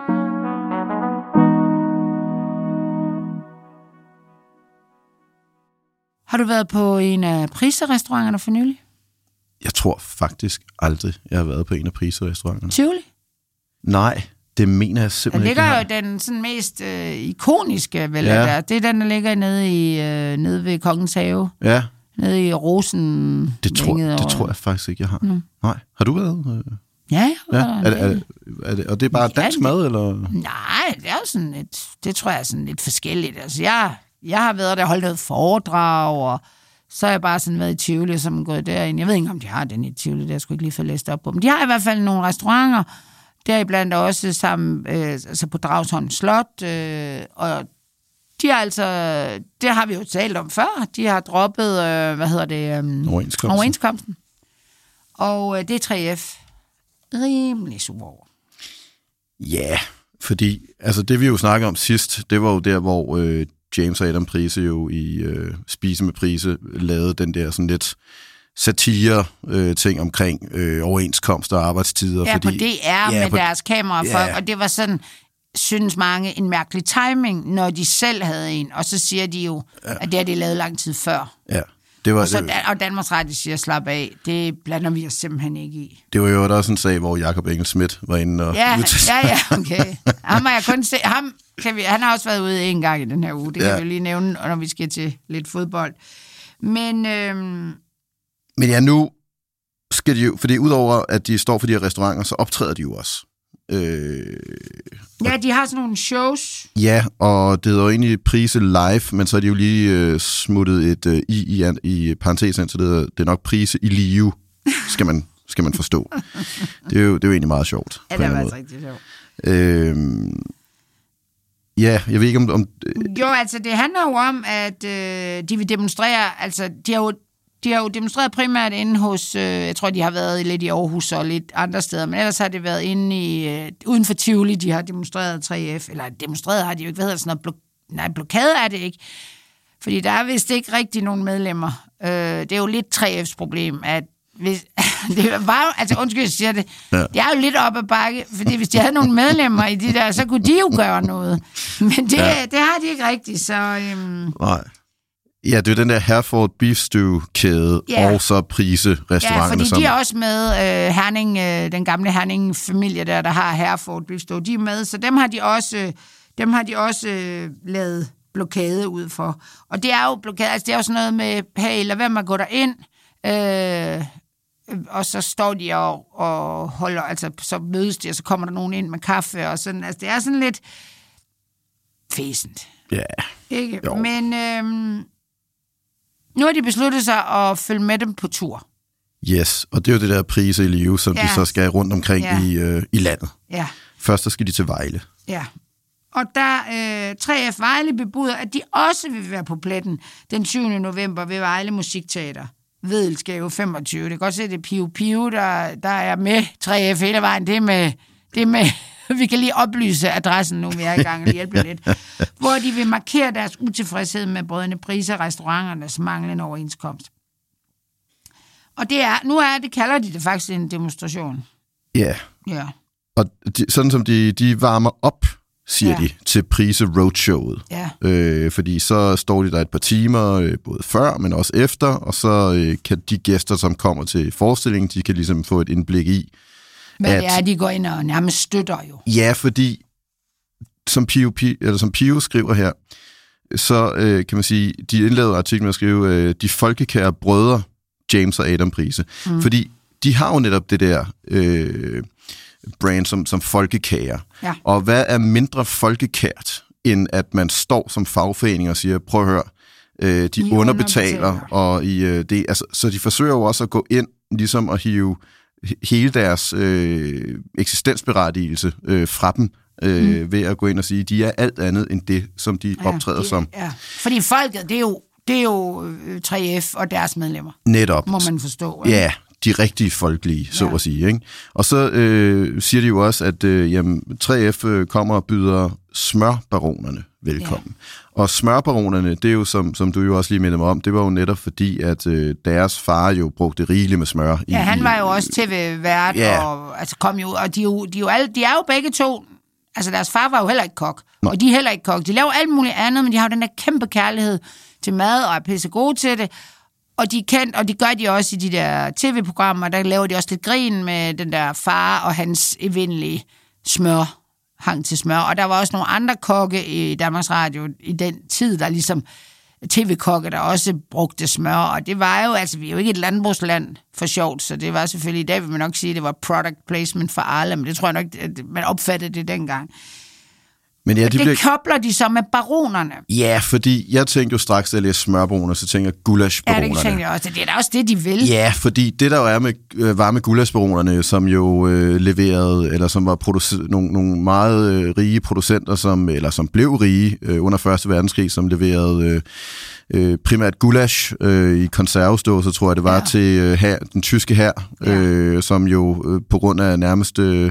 Har du været på en af priserestauranterne for nylig? Jeg tror faktisk aldrig, jeg har været på en af priserestauranterne. Tivoli? Nej, det mener jeg simpelthen ikke. Der ligger jo den sådan mest øh, ikoniske, vel, ja. der. Det er den, der ligger nede, i, øh, nede ved Kongens Have. Ja. Nede i Rosen. Det tror, det tror jeg faktisk ikke, jeg har. Mm. Nej. Har du været? Ja, jeg har ja. Er, er, er det, og det er bare dansk ja, mad, eller? Nej, det er jo sådan lidt, det tror jeg er sådan lidt forskelligt. Altså, jeg... Jeg har været der, holdt noget foredrag, og så er jeg bare sådan været i Tivoli, som er gået derind. Jeg ved ikke, om de har den i Tivoli, det har jeg sgu ikke lige få læst op på. Men de har i hvert fald nogle restauranter, deriblandt også sammen øh, altså på Dragsholm Slot, øh, og de har altså, det har vi jo talt om før, de har droppet, øh, hvad hedder det? Um, overenskomsten. overenskomsten. Og øh, det er tre F rimelig super over. Ja, fordi altså det vi jo snakkede om sidst, det var jo der, hvor øh, James og Adam Price jo i øh, Spise med Price lavede den der sådan lidt satire-ting øh, omkring øh, overenskomster og arbejdstider. Ja, fordi, på D R ja, med på, deres kamerafolk, ja. og det var sådan, synes mange, en mærkelig timing, når de selv havde en, og så siger de jo, ja. at det har de lavet lang tid før. Ja. Det var, og, så, og Danmarks Radio siger, slap af, det blander vi os simpelthen ikke i. Det var jo også en sag, hvor Jakob Engel-Schmidt var inde og... Ja, ja, ja, okay. Ham har jeg kun se, ham kan vi, han har også været ude en gang i den her uge, det ja. kan vi lige nævne, når vi skal til lidt fodbold. Men... Øhm, Men ja, nu skal de jo, fordi udover at de står for de her restauranter, så optræder de jo også. Øh, ja, de har sådan nogle shows. Ja, og det hedder jo egentlig Price Live, men så er de jo lige øh, smuttet et øh, i, i, i parentes, så det, hedder, det er nok Price i live, skal man, skal man forstå. Det er, jo, det er jo egentlig meget sjovt. Ja, det er faktisk rigtig sjovt. Øh, ja, jeg ved ikke om... om jo, altså det handler jo om, at øh, de vil demonstrere, altså de har jo De har jo demonstreret primært inde hos, øh, jeg tror, de har været lidt i Aarhus og lidt andre steder, men ellers har det været inde i, øh, uden for Tivoli, de har demonstreret tre F, eller demonstreret har de jo ikke, hvad hedder sådan noget, blok- nej, blokade er det ikke, fordi der er vist ikke rigtig nogen medlemmer. Øh, det er jo lidt tre F's problem, at hvis, det var, altså undskyld, jeg siger det, ja. det er jo lidt op ad bakke, fordi hvis de havde nogle medlemmer i de der, så kunne de jo gøre noget, men det, ja. det har de ikke rigtigt, så... Øhm, nej. Ja, det er den der Herford Beef Stew-kæde, yeah. og så Price-restauranterne. Ja, fordi som... de er også med, øh, Herning, øh, den gamle Herning-familie der, der har Herford Beef Stew, de er med, så dem har de også, øh, dem har de også øh, lavet blokade ud for. Og det er jo blokade, altså det er jo sådan noget med, hey, lad være med at gå derind, øh, og så står de og, og holder, altså så mødes de, og så kommer der nogen ind med kaffe, og sådan, altså det er sådan lidt fæsent. Ja. Yeah. Ikke? Jo. Men... Øh, nu har de besluttet sig at følge med dem på tur. Yes, og det er jo det der Price i live, som ja. de så skal rundt omkring ja. i, øh, i landet. Ja. Først så skal de til Vejle. Ja, og der øh, tre F Vejle bebuder, at de også vil være på pletten den tyvende november ved Vejle Musikteater. Vedelsgave femogtyve. Det kan godt se, det er Piu Piu, der, der er med tre F hele vejen. Det er med... Det er med vi kan lige oplyse adressen nu, vi er i gang og hjælpe lidt. Hvor de vil markere deres utilfredshed med brødrene Price og restauranternes manglende overenskomst. Og det er, nu er det, kalder de det faktisk en demonstration. Ja. Ja. Og de, sådan som de, de varmer op, siger ja. de, til Price Roadshowet. Ja. Øh, fordi så står de der et par timer, øh, både før, men også efter, og så øh, kan de gæster, som kommer til forestillingen, de kan ligesom få et indblik i, men det er, de går ind og nærmest støtter jo. Ja, fordi som Pio, eller som Pio skriver her, så øh, kan man sige, de indlavede artiklen med at skrive, øh, de folkekære brødre, James og Adam Price. Mm. Fordi de har jo netop det der øh, brand som, som folkekære. Ja. Og hvad er mindre folkekært, end at man står som fagforening og siger, prøv at høre, øh, de I underbetaler, underbetaler, og i, øh, det, altså, så de forsøger jo også at gå ind, ligesom at hive hele deres øh, eksistensberettigelse øh, fra dem, øh, mm. ved at gå ind og sige, at de er alt andet end det, som de ja, optræder de, som. Ja. Fordi folket, det er jo, det er jo tre F og deres medlemmer. Netop. Må man forstå. Ikke? Ja, de rigtige folkelige, så ja. at sige. Ikke? Og så øh, siger de jo også, at øh, jamen, tre F øh, kommer og byder smørbaronerne velkommen. Ja. Og smørbaronerne, det er jo, som, som du jo også lige mindede mig om, det var jo netop fordi, at øh, deres far jo brugte rigeligt med smør. Ja, i, han var jo også tv-vært, ja. og altså kom jo, og de er jo, de er jo, alle, de er jo begge to, altså deres far var jo heller ikke kok, Nå. og de er heller ikke kok. De laver alt muligt andet, men de har jo den der kæmpe kærlighed til mad, og er pisse gode til det. Og de er kendt, og det gør de også i de der tv-programmer, der laver de også lidt grin med den der far og hans evindelige smør, hang til smør. Og der var også nogle andre kokke i Danmarks Radio i den tid, der ligesom tv-kokke, der også brugte smør. Og det var jo, altså vi er jo ikke et landbrugsland for sjovt, så det var selvfølgelig, i dag vil man nok sige, at det var product placement for alle, men det tror jeg nok, at man opfattede det dengang. Men ja, de det bliver... kobler de så med baronerne. Ja, fordi jeg tænkte jo straks, da jeg læste smørbaroner, så tænker jeg gulasbaronerne. Ja, det tænker jeg også. Det er da også det, de vil. Ja, fordi det der jo er med, øh, var med gulasbaronerne, som jo øh, leverede, eller som var producer- nogle, nogle meget øh, rige producenter, som, eller som blev rige øh, under første verdenskrig, som leverede øh, øh, primært gulasch øh, i konservesdåser, tror jeg det var, ja. til øh, her, den tyske hær, øh, ja. som jo øh, på grund af nærmest... Øh,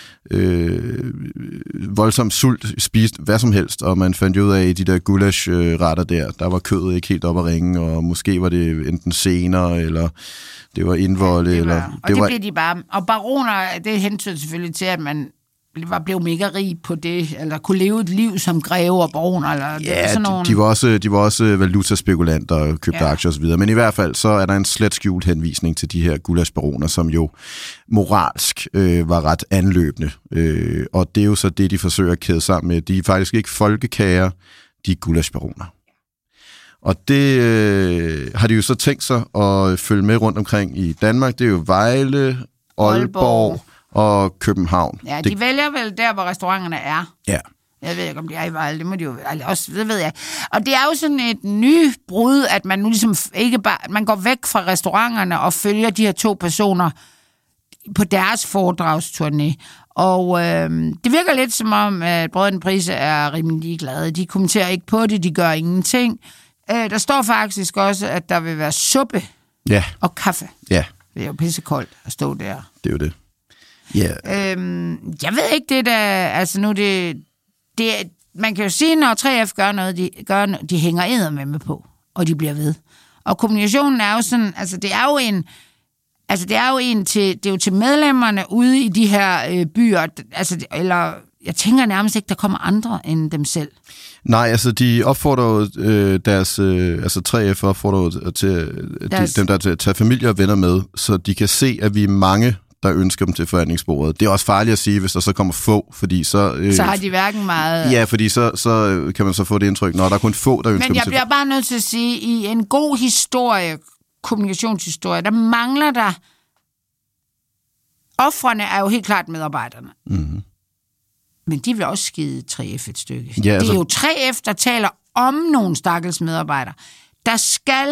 Øh, voldsom sult spiste hvad som helst, og man fandt ud af i de der gulasch-retter der, der var kødet ikke helt op at ringe, og måske var det enten senere, eller det var indvolde. Ja, det var, eller, og det, det var, blev de bare. Og baroner, det hentede selvfølgelig til, at man var blevet mega rig på det, eller kunne leve et liv som greve og baroner. Eller ja, sådan nogle... de, de, var også, de var også valutaspekulanter og købte ja. aktier osv., men i hvert fald så er der en slet skjult henvisning til de her gulasbaroner, som jo moralsk øh, var ret anløbende. Øh, og det er jo så det, de forsøger at kæde sammen med. De er faktisk ikke folkekager, de er gulasbaroner. Og det øh, har de jo så tænkt sig at følge med rundt omkring i Danmark. Det er jo Vejle, Aalborg, Aalborg og København. Ja, de det... vælger vel der, hvor restauranterne er. Ja. Jeg ved ikke, om de er i Vejle, det må de jo også, det ved jeg. Og det er jo sådan et nybrud, at man nu ligesom ikke bare, man går væk fra restauranterne og følger de her to personer på deres foredragsturné. Og øh, det virker lidt som om, at Brødrene Price er rimelig glade. De kommenterer ikke på det, de gør ingenting. Øh, der står faktisk også, at der vil være suppe ja. og kaffe. Ja. Det er jo pissekoldt at stå der. Det er jo det. Yeah. Øhm, jeg ved ikke det der, altså nu det, det, man kan jo sige, når tre F gør noget, de, gør, de hænger eddermame på, og de bliver ved. Og kommunikationen er jo sådan, altså det er jo en, altså det er jo en til, det er jo til medlemmerne ude i de her øh, byer, altså, eller jeg tænker nærmest ikke, der kommer andre end dem selv. Nej, altså de opfordrer jo øh, deres, øh, altså tre F opfordrer jo til deres... de, dem, der til at tage familie og venner med, så de kan se, at vi er mange, der ønsker dem til forhandlingsbordet. Det er også farligt at sige, hvis der så kommer få, fordi så... Øh, så har de hverken meget... Ja, fordi så, så kan man så få det indtryk, når der er kun få, der ønsker dem til... Men jeg bliver bare nødt til at sige, at i en god historie, kommunikationshistorie, der mangler der... Offrene er jo helt klart medarbejderne. Mm-hmm. Men de vil også skide tre F et stykke. Ja, altså... Det er jo tre F, der taler om nogle stakkels medarbejdere. Der skal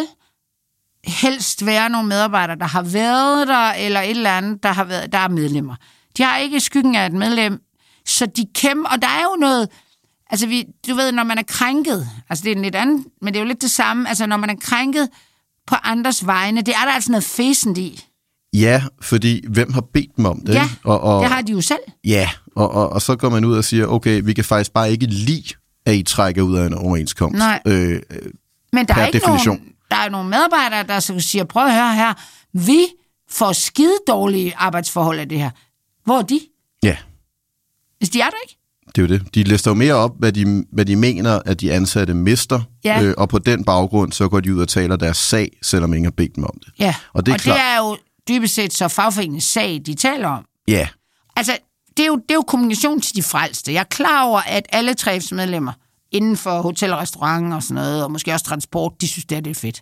helst være nogle medarbejdere, der har været der, eller et eller andet, der har været, der er medlemmer. De har ikke skyggen af et medlem, så de kæmper, og der er jo noget, altså vi, du ved, når man er krænket, altså det er lidt andet, men det er jo lidt det samme, altså når man er krænket på andres vegne, det er der altså noget fæsent i. Ja, fordi hvem har bedt dem om det? Ja, og, og, det har de jo selv. Ja, og, og, og så går man ud og siger, okay, vi kan faktisk bare ikke lide, at I trækker ud af en overenskomst. Nej, øh, men der er ikke definition. nogen, der er nogle medarbejdere, der siger, prøv at høre her, vi får skide dårlige arbejdsforhold af det her. Hvor er de? Ja. Hvis de er der ikke? Det er jo det. De lister jo mere op, hvad de, hvad de mener, at de ansatte mister, ja. øh, og på den baggrund, så går de ud og taler deres sag, selvom ingen har bedt dem om det. Ja, og det er, og klar... det er jo dybest set så fagforeningens sag, de taler om. Ja. Altså, det er jo, det er jo kommunikation til de frelste. Jeg er klar over, at alle tre F's medlemmer inden for hotel og restaurant og sådan noget, og måske også transport, de synes, det er, det er fedt.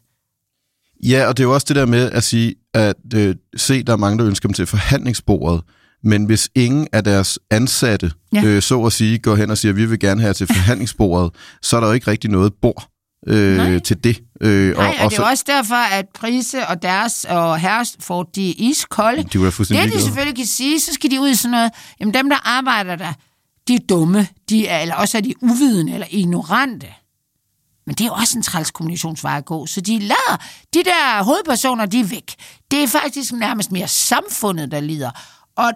Ja, og det er jo også det der med at sige, at øh, se, der er mange, der ønsker dem til forhandlingsbordet, men hvis ingen af deres ansatte, ja. øh, så at sige, går hen og siger, at vi vil gerne have til forhandlingsbordet, så er der jo ikke rigtig noget bord øh, til det. Øh, Nej, og, og og det er så... også derfor, at Price og deres og herres får de iskolde. De det, de selvfølgelig kan sige, så skal de ud i sådan noget, jamen dem, der arbejder der, de er dumme, de er, eller også er de uvidende eller ignorante. Men det er jo også en træls kommunikationsvej at gå, så de lader, de der hovedpersoner, de er væk. Det er faktisk nærmest mere samfundet, der lider. Og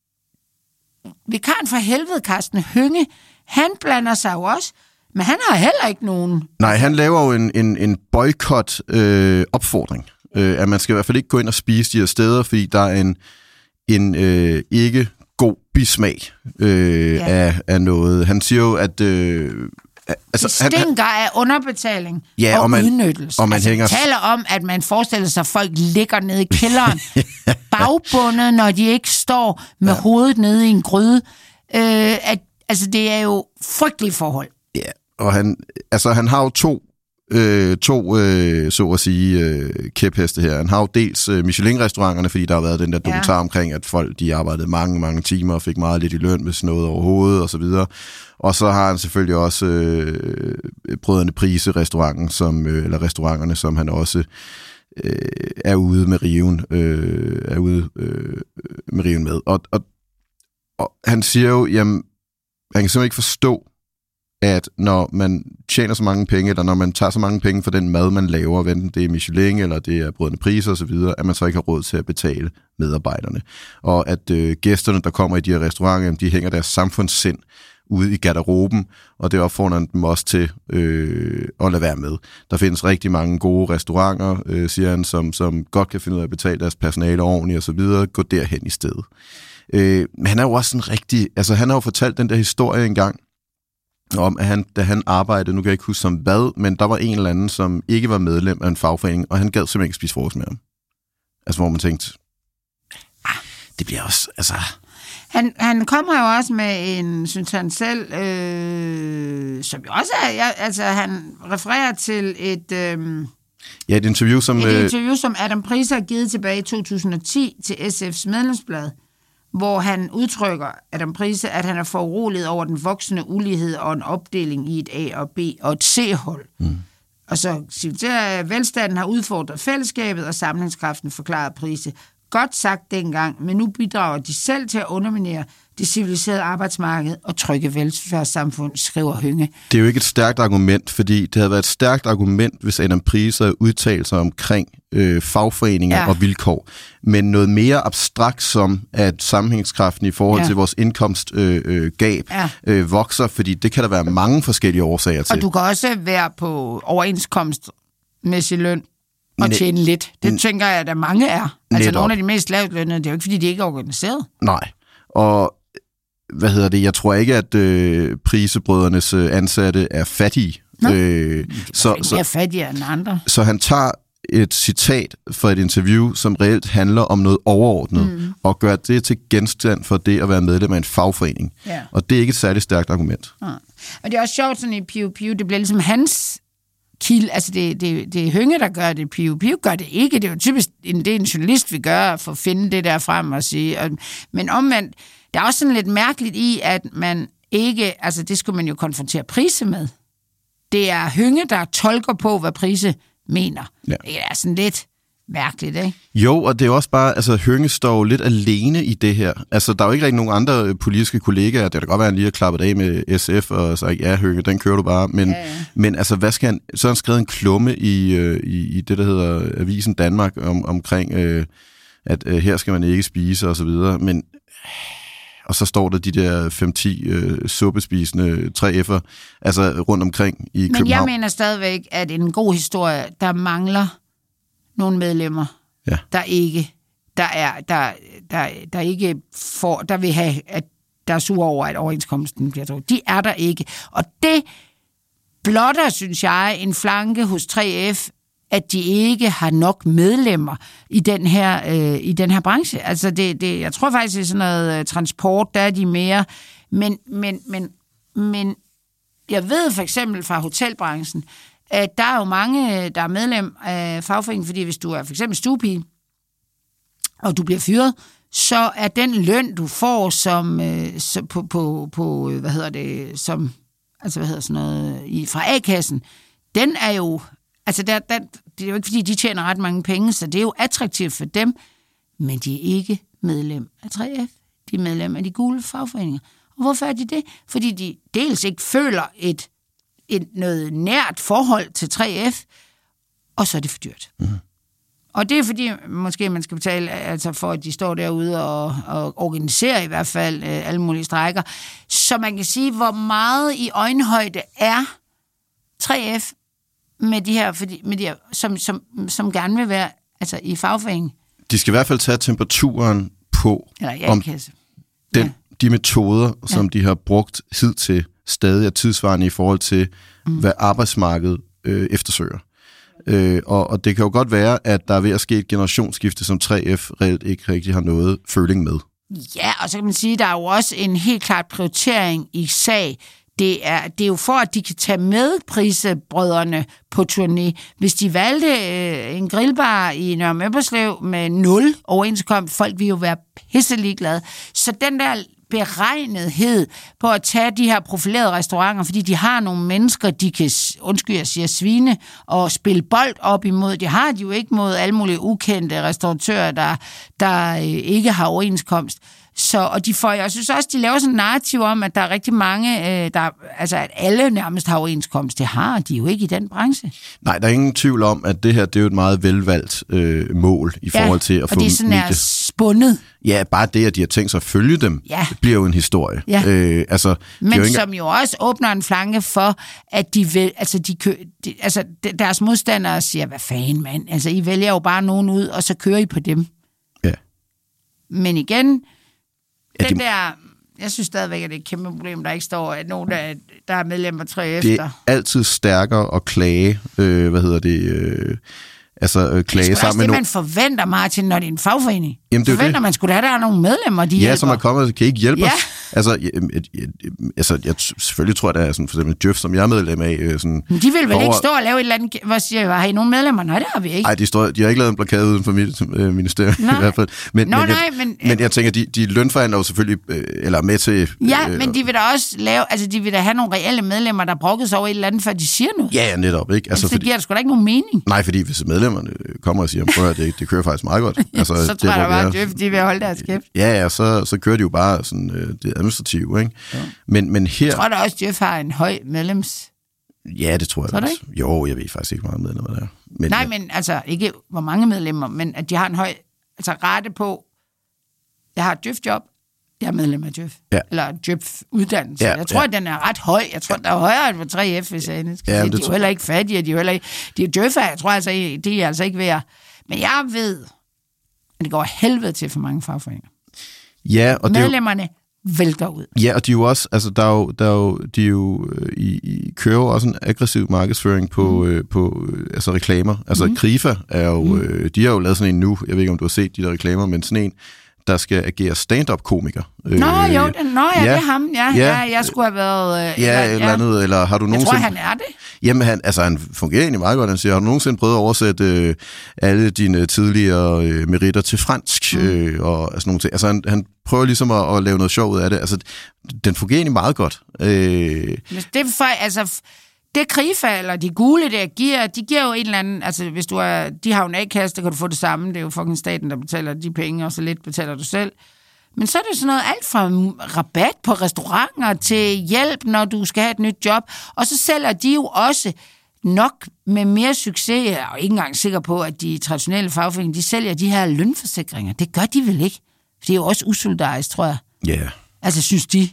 vikaren for helvede, Carsten Hønge, han blander sig jo også, men han har heller ikke nogen... Nej, han laver jo en, en, en boykot-opfordring. Øh, øh, at man skal i hvert fald ikke gå ind og spise de her steder, fordi der er en, en øh, ikke god bismag øh, ja. af, af noget. Han siger jo, at... Øh, altså, det stinker han, af underbetaling ja, og, og man, udnyttelse. Og man altså, hænger... taler om, at man forestiller sig, at folk ligger nede i kælderen, bagbundet, når de ikke står med ja. hovedet nede i en gryde. Øh, at, altså, det er jo frygtelige forhold. Ja, og han, altså, han har jo to øh, to øh, så at sige, øh, kæpheste her. Han har jo dels øh, Michelin-restauranterne, fordi der har været den der dokumentar ja. omkring, at folk de arbejdede mange, mange timer og fik meget lidt i løn med sådan noget overhovedet og så videre. Og så har han selvfølgelig også øh, Brødrene Price-restauranten, som, øh, eller restauranterne, som han også øh, er ude med riven, øh, er ude øh, med riven med. Og, og, og han siger jo, jamen, han kan simpelthen ikke forstå, at når man tjener så mange penge, eller når man tager så mange penge for den mad, man laver, enten det er Michelin, eller det er Brødrene Price og så videre, at man så ikke har råd til at betale medarbejderne. Og at øh, gæsterne, der kommer i de her restauranter, de hænger deres samfundssind ude i garderoben, og det opfordrer dem også til øh, at lade være med. Der findes rigtig mange gode restauranter, øh, siger han, som, som godt kan finde ud af at betale deres personale ordentligt og så videre. Gå derhen i stedet. Øh, men han er jo også en rigtig... Altså, han har jo fortalt den der historie engang, om at han, da han arbejdede, nu kan jeg ikke huske som hvad, men der var en eller anden, som ikke var medlem af en fagforening, og han gad simpelthen ikke spise frokost med ham. Altså, hvor man tænkte, ah, det bliver også... altså Han, han kommer jo også med en, synes han selv, øh, som jo også er, ja, altså han refererer til et, øh, ja, et interview, som, et interview, som Adam Price har givet tilbage i to tusind og ti til S F's medlemsblad, hvor han udtrykker, Adam Price, at han er foruroliget over den voksende ulighed og en opdeling i et A- og B- og et C-hold. Mm. Og så citerer velstanden har udfordret fællesskabet og samlingskraften, forklarede Price. Godt sagt dengang, men nu bidrager de selv til at underminere det civiliserede arbejdsmarked og trygge velfærdssamfund, skriver Hønge. Det er jo ikke et stærkt argument, fordi det havde været et stærkt argument, hvis Adam Price havde udtalt sig omkring øh, fagforeninger ja. og vilkår. Men noget mere abstrakt som, at sammenhængskraften i forhold ja. til vores indkomstgab øh, øh, ja. øh, vokser, fordi det kan der være mange forskellige årsager til. Og du kan også være på overenskomstmæssig løn og tjene lidt. Det n- tænker jeg, at der mange er. Altså netop. Nogle af de mest lavtlønnede, det er jo ikke, fordi de ikke er organiseret. Nej, og hvad hedder det, jeg tror ikke, at øh, Pricebrødrenes øh, ansatte er fattige. Nå, øh, så, så, er fattigere end andre. Så han tager et citat fra et interview, som reelt handler om noget overordnet, mm. og gør det til genstand for det at være medlem af en fagforening. Ja. Og det er ikke et særligt stærkt argument. Ja. Og det er også sjovt sådan i Piu Piu, det bliver ligesom hans kilde, altså det, det, det er Hønge, der gør det, Piu Piu gør det ikke. Det er jo typisk, det er en journalist, vi gør, for at finde det der frem og sige. Og, men omvendt, der er også sådan lidt mærkeligt i, at man ikke, altså det skulle man jo konfrontere Price med. Det er Hønge, der tolker på, hvad Price mener. Ja. Det er sådan lidt mærkeligt, ikke? Jo, og det er også bare, altså Hønge står jo lidt alene i det her. Altså, der er jo ikke rigtig nogen andre politiske kollegaer. Det kan da godt være, at han lige har klappet af med S F og sagt, ja, Hønge, den kører du bare. Men, ja, ja. men altså, hvad skal han... Så har han skrevet en klumme i, øh, i, i det, der hedder Avisen Danmark, om, omkring, øh, at øh, her skal man ikke spise, og så videre. Men... Og så står der de der fem ti øh, suppespisende tre F'er, altså rundt omkring i Men København. Men jeg mener stadigvæk, at en god historie, der mangler nogle medlemmer, ja. der ikke, der er, der, der, der ikke får, der vil have, at der er sur over, at overenskomsten bliver drukket. De er der ikke. Og det blotter, synes jeg, en flanke hos tre F, at de ikke har nok medlemmer i den her, øh, i den her branche. Altså, det, det, jeg tror faktisk, det er sådan noget transport, der er de mere. Men, men, men, men jeg ved for eksempel fra hotelbranchen, at der er jo mange, der er medlem af fagforeningen, fordi hvis du er for eksempel stuepige, og du bliver fyret, så er den løn, du får som, øh, så på, på, på, hvad hedder det, som, altså hvad hedder sådan noget, i, fra A-kassen, den er jo, altså der, der, det er jo ikke fordi, de tjener ret mange penge, så det er jo attraktivt for dem, men de er ikke medlem af tre F. De er medlem af de gule fagforeninger. Og hvorfor er de det? Fordi de dels ikke føler et, et noget nært forhold til tre F, og så er det for dyrt. Mm. Og det er fordi, måske man skal betale altså for, at de står derude og, og organiserer i hvert fald øh, alle mulige strejker. Så man kan sige, hvor meget i øjenhøjde er tre F med de her, fordi, med de her som, som, som gerne vil være altså i fagforeningen. De skal i hvert fald tage temperaturen på, om den, ja. de metoder, som ja. de har brugt hidtil, stadig er tidsvarende i forhold til, mm. hvad arbejdsmarkedet øh, eftersøger. Øh, og, og det kan jo godt være, at der er ved at ske et generationsskifte, som tre F reelt ikke rigtig har noget føling med. Ja, og så kan man sige, at der er jo også en helt klart prioritering i sag, det er, det er jo for, at de kan tage med Price-brødrene på turné. Hvis de valgte øh, en grillbar i Nørre Møberslev med nul overenskomst, folk vil jo være pisselig glade. Så den der beregnethed på at tage de her profilerede restauranter, fordi de har nogle mennesker, de kan, undskyld, jeg siger svine, og spille bold op imod. Det har de jo ikke mod alle mulige ukendte restauratører, der, der øh, ikke har overenskomst. Så, og de får, jeg synes også, de laver sådan en narrativ om, at der er rigtig mange, øh, der, altså at alle nærmest har overenskomst. Det har de jo ikke i den branche. Nej, der er ingen tvivl om, at det her, det er jo et meget velvalgt øh, mål i ja, forhold til at få og det er sådan medie... er spundet. Ja, bare det, at de har tænkt sig at følge dem, ja. bliver jo en historie. Ja. Øh, altså, Men jo ikke... ikke... som jo også åbner en flanke for, at de vil, altså, de kø, de, altså deres modstandere siger, hvad fanden, mand? Altså, I vælger jo bare nogen ud, og så kører I på dem. Ja. Men igen... Ja, den de... der, jeg synes stadigvæk, at det er et kæmpe problem, der ikke står, at nogen, der, der er medlemmer tre F. Det er altid stærkere at klage, øh, hvad hedder det, øh, altså øh, klage sammen med nogen. Det er man forventer, Martin, når det er en fagforening. Jamen, det forventer det. Man skulle have, der er nogle medlemmer, de ja, hjælper. som er kommet, kan ikke hjælpe ja. os. Altså, jeg, jeg, jeg, altså, jeg selvfølgelig tror, der er sådan, for eksempel Djøf, som jeg er medlem af. Sådan, Men de vil vel over... ikke stå og lave et eller andet, hvad siger jeg, har I nogle medlemmer? Nej, det har vi ikke. Nej, de, de har ikke lavet en blokade uden for mit øh, ministerium i hvert fald. Men, Nå, men, nej, jeg, men, men jeg tænker, de, de lønforhandler jo selvfølgelig, øh, eller med til... Øh, ja, men de vil da også lave, altså de vil da have nogle reelle medlemmer, der brokkes over et eller andet, før de siger noget. Ja, ja, netop, ikke? Altså, det fordi, giver da sgu da ikke nogen mening. Nej, fordi hvis medlemmerne kommer og siger, prøv at det, det kører faktisk meget godt. Altså, så tror jeg da bare, at Djøf, de vil holde deres kæft. Ja, ja, så, så kører de jo bare sådan, øh, det administrative, ikke? Ja. Men, men her... Jeg tror da også, at Djøf har en høj medlems... Ja, det tror jeg tror også. Jo, jeg ved faktisk ikke meget medlemmer der. Men, Nej, ja. men altså, ikke hvor mange medlemmer, men at de har en høj... Altså rette på, jeg har et Djøf-job, jeg er medlem af Djøf. Ja. Eller Djøf-uddannelse. Ja, jeg tror, ja. at den er ret høj. Jeg tror, der er højere end for tre F, hvis jeg endelig skal ja, sige. De er tror... jo heller ikke fattige, de er jo heller ikke... De er Djøf'er, jeg tror altså, de er altså ikke ved at... Men jeg ved, at det går helvede til for mange fagforeninger. Ja, og medlemmerne det jo... vælter ud. Ja, og de er jo også, altså der er jo, der er jo, de er jo, i, i kører jo også en aggressiv markedsføring på, mm. øh, på øh, altså reklamer. Altså mm. Krifa er jo, mm. øh, de har jo lavet sådan en nu, jeg ved ikke, om du har set de der reklamer, men sådan en, der skal agere stand-up-komiker. Nå øh, jo, den, nå ja, ja, det er ham, ja, ja, ja, jeg skulle have været... Øh, ja, eller, eller andet, eller har du nogensinde... Jeg tror, han er det. Jamen, han, altså, han fungerer egentlig meget godt. Han siger, har du nogensinde prøvet at oversætte øh, alle dine tidligere øh, meritter til fransk? Mm. Øh, og altså, nogle ting. Altså, han, han prøver ligesom at, at lave noget sjov ud af det. Altså, den fungerer egentlig meget godt. Øh... Men det er for, altså... Det Krifa, eller de gule der, giver, de giver jo en eller anden, altså hvis du er, de har jo en A-kasse, der kan du få det samme, det er jo fucking staten, der betaler de penge, og så lidt betaler du selv. Men så er det sådan noget alt fra rabat på restauranter til hjælp, når du skal have et nyt job, og så sælger de jo også nok med mere succes, jeg er ikke engang sikker på, at de traditionelle fagforeninger, de sælger de her lønforsikringer. Det gør de vel ikke? For det er jo også usolidarisk, tror jeg. Ja. Yeah. Altså, synes de?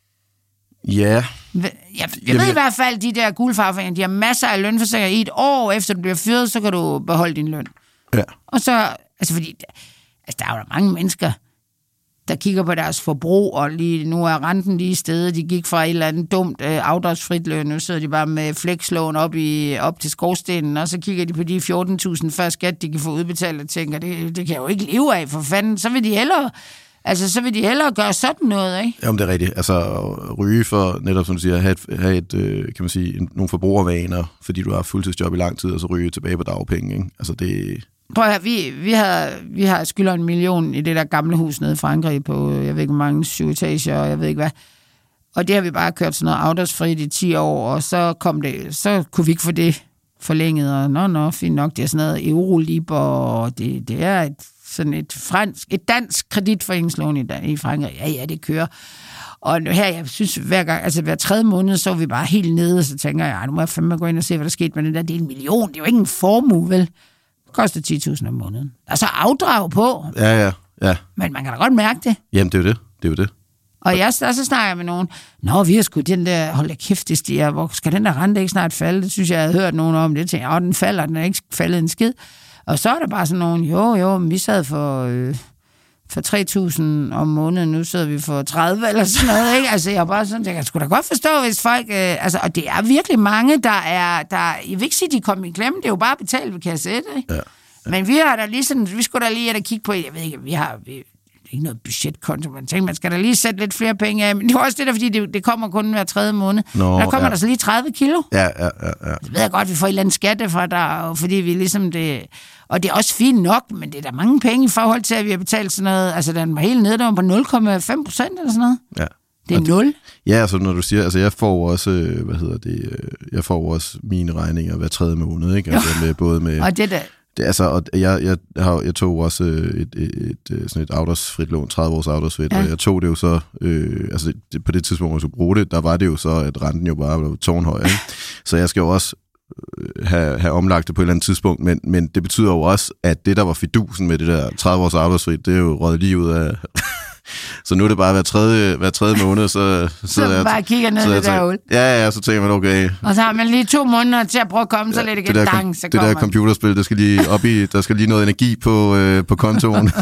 Ja. Yeah. Jeg, jeg Jamen, ved i hvert fald, de der gule fagforeninger, de har masser af lønforsikringer. I et år efter du bliver fyret, så kan du beholde din løn. Ja. Og så, altså fordi, altså der er jo mange mennesker, der kigger på deres forbrug, og lige nu er renten lige i stedet. De gik fra et eller andet dumt øh, afdragsfrit løn, nu sidder de bare med flekslån op, i, op til skorstenen, og så kigger de på de fjorten tusind før skat, de kan få udbetalt, og tænker, det, det kan jeg jo ikke leve af, for fanden. Så vil de hellere... Altså, så vil de hellere gøre sådan noget, ikke? Jamen, det er rigtigt. Altså, ryge for, netop som du siger, have et, have et kan man sige, en, nogle forbrugervaner, fordi du har fuldtidsjob i lang tid, og så ryge tilbage på dagpenge, ikke? Altså, det... Prøv at høre, vi, vi har, vi har skylder en million i det der gamle hus nede i Frankrig på, jeg ved ikke, mange syv etager, og jeg ved ikke hvad. Og det har vi bare kørt sådan noget afdragsfrit i ti år, og så kom det, så kunne vi ikke få det forlænget, og nå, nå, fint nok, det er sådan noget Eurolib, og det, det er et sådan et fransk, et dansk kreditforeningslån i, i Frankrig. Ja, ja, det kører. Og her, jeg synes, hver gang, altså hver tredje måned, så er vi bare helt nede, og så tænker jeg, nu må jeg fandme gå ind og se, hvad der skete med den der. Det er en million, det er jo ikke en formue, vel? Det koster ti tusind om måneden. Der er så afdrag på. Ja, ja, ja. Men man kan da godt mærke det. Jamen, det er jo det. Det er jo det. Og jeg, så snakker jeg med nogen, nå, vi har sgu den der, hold da kæft, det stiger, hvor skal den der rente ikke snart falde? Det synes jeg, jeg havde hørt nogen om det. Tænkte jeg, åh, den falder, den er ikke faldet en skid. Og så er der bare sådan nogen, jo, jo, men vi sad for, øh, for tre tusind om måneden, nu sidder vi for tredive eller sådan noget, ikke? Altså, jeg er bare sådan, jeg kan sgu da godt forstå, hvis folk, øh, altså, og det er virkelig mange, der er, der, jeg vil ikke sige, de kommer i klemme, det er jo bare betalt ved kasse et, ikke? Ja, ja. Men vi har da lige sådan, vi skulle da lige at kigge på, jeg ved ikke, vi har, vi, ikke noget budgetkonto. Man tænker, man skal da lige sætte lidt flere penge af. Men det er også det der, fordi det, det kommer kun hver tredje måned. Nå, der kommer ja. der så lige tredive kilo. Ja, ja, ja. ja. Det ved jeg godt, vi får et eller andet skatte fra der, fordi vi ligesom det... Og det er også fint nok, men det er der mange penge i forhold til, at vi har betalt sådan noget. Altså, den var helt nede, der var på nul komma fem procent eller sådan noget. Ja. Det er nul. Ja, altså når du siger, altså jeg får også, hvad hedder det, jeg får også mine regninger hver tredje måned, ikke? Altså med, både med... Og det der... Det, altså, og jeg, jeg, har, jeg tog også et, et, et, sådan et afdragsfrit lån, tredive års afdragsfrit, ja. Og jeg tog det jo så, øh, altså det, på det tidspunkt, hvor jeg skulle bruge det, der var det jo så, at renten jo bare var tårnhøj, ikke? Så jeg skal jo også have, have omlagt det på et eller andet tidspunkt, men, men det betyder jo også, at det, der var fidusen med det der tredive års afdragsfrit, det er jo røget lige ud af... Så nu er det bare hver tredje, hver tredje måned, så... Så, så man bare kigger ned i det der hul. Ja, ja, så tænker man, okay... Og så har man lige to måneder til at prøve at komme ja, så lidt igen. Det der, Dang, så det der computerspil, der skal lige op i... Der skal lige noget energi på, øh, på kontoen.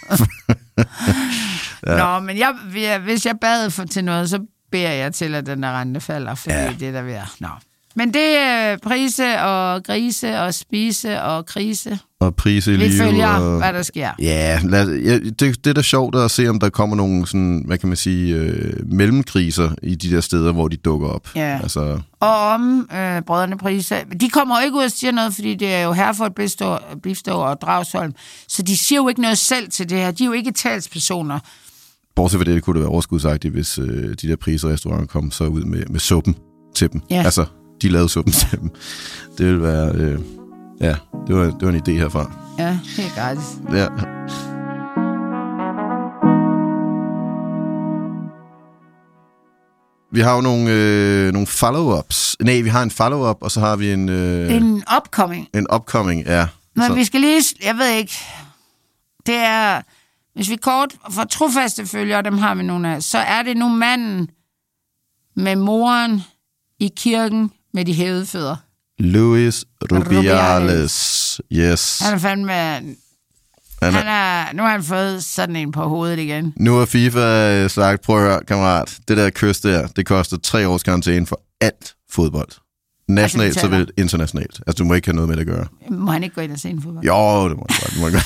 Ja. Nå, men jeg, hvis jeg bad for til noget, så beder jeg til, at den der rente falder, fordi ja. det er der ved at... Nå. Men det er prise og grise og spise og krise. Og prise i liv. Vi følger, og... hvad der sker. Ja, lad, ja det, det er da sjovt at se, om der kommer nogle sådan, hvad kan man sige, øh, mellemkriser i de der steder, hvor de dukker op. Ja. Altså... Og om øh, brødrene Prise. De kommer jo ikke ud og siger noget, fordi det er jo Herford, Bifstå og Dragsholm. Så de siger jo ikke noget selv til det her. De er jo ikke talspersoner. Bortset fra det, det kunne det være overskudsagtigt, hvis øh, de der priserestauranter kom så ud med, med suppen til dem. Ja. Altså, de lavede suppen til dem. Det ville være... Øh, ja, det var, det var en idé herfra. Ja, helt gratis. Ja. Vi har jo nogle, øh, nogle follow-ups. Nej, vi har en follow-up, og så har vi en... Øh, en upcoming. En upcoming, ja. Men så. Vi skal lige... Jeg ved ikke... Det er... Hvis vi kort... For trofaste følgere, dem har vi nogle af, så er det nu manden med moren i kirken med de hævede fødder. Luis Rubiales. Yes. Han er fandme... Han er, han er, nu har han fået sådan en på hovedet igen. Nu har FIFA sagt, prøv at høre, kammerat, det der kys der, det koster tre års karantæne for alt fodbold. Nationalt, altså, så vel internationalt. Altså, du må ikke have noget med det at gøre. Må han ikke gå ind og se en fodbold? Jo, det må han godt. Det må han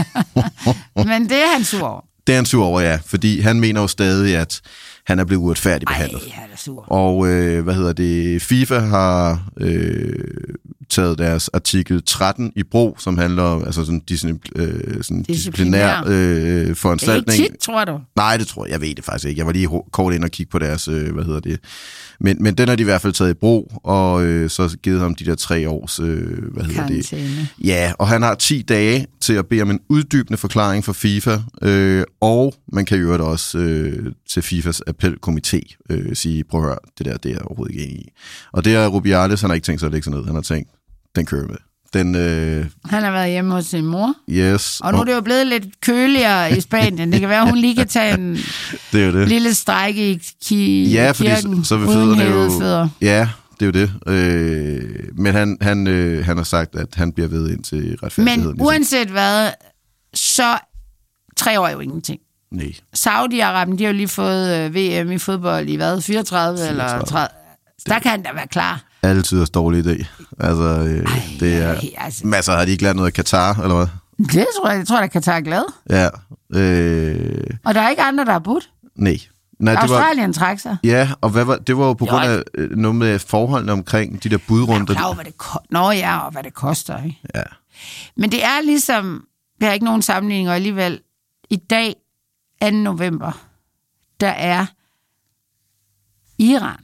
godt. Men det er han sur over. Det er han sur over, ja. Fordi han mener jo stadig, at han er blevet uretfærdigt behandlet. Ej, han er sur. Og, øh, hvad hedder det, FIFA har øh, taget deres artikel tretten i brug, som handler om altså sådan, discipl- øh, sådan disciplinær øh, foranstaltning. Det er ikke tit, tror du? Nej, det tror jeg. Jeg ved det faktisk ikke. Jeg var lige kort ind og kigge på deres, øh, hvad hedder det. Men, men den har de i hvert fald taget i brug, og øh, så givet ham de der tre års, øh, hvad hedder karantæne. Det? Ja, og han har ti dage til at bede om en uddybende forklaring fra FIFA, øh, og man kan jo også øh, til FIFAs appelkomité øh, sige, prøv at høre, det der, det er jeg overhovedet ikke enig i. Og det er Rubiales, han har ikke tænkt sig at lægge sig ned. Han har tænkt, den kører med. Den, øh... Han har været hjemme hos sin mor. Yes. Og nu er det jo blevet lidt køligere i Spanien. Det kan være, hun lige kan tage en det er det. lille strække i ki- ja, fordi kirken. Så vil fødderne jo... Fødder. Ja, det er jo det. Øh, men han, han, øh, han har sagt, at han bliver ved ind til retfærdigheden. Men uanset hvad, så tre år er jo ingenting. Nej. Saudi-Arabien, de har jo lige fået V M i fodbold i hvad? fireogtredive, fireogtredive. Eller tredive. Der kan han da være klar. Altid er dårlig idé. Altså, øh, Ej, det er... Altså, masser har de ikke lært noget af Katar, eller hvad? Det tror jeg. Jeg tror, at Katar er glad. Ja. Øh... Og der er ikke andre, der er budt? Nej. Nej, Australien trækker sig. Ja, og hvad var, det var jo på jo, grund af øh, noget med forholdene omkring de der budrunder. Jeg er klar, hvad det ko- Nå ja, og hvad det koster, ikke? Ja. Men det er ligesom... Det har ikke nogen sammenligning, og alligevel i dag, anden november, der er Iran.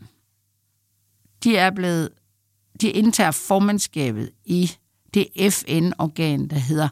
De er blevet, de indtager formandskabet i det F N-organ, der hedder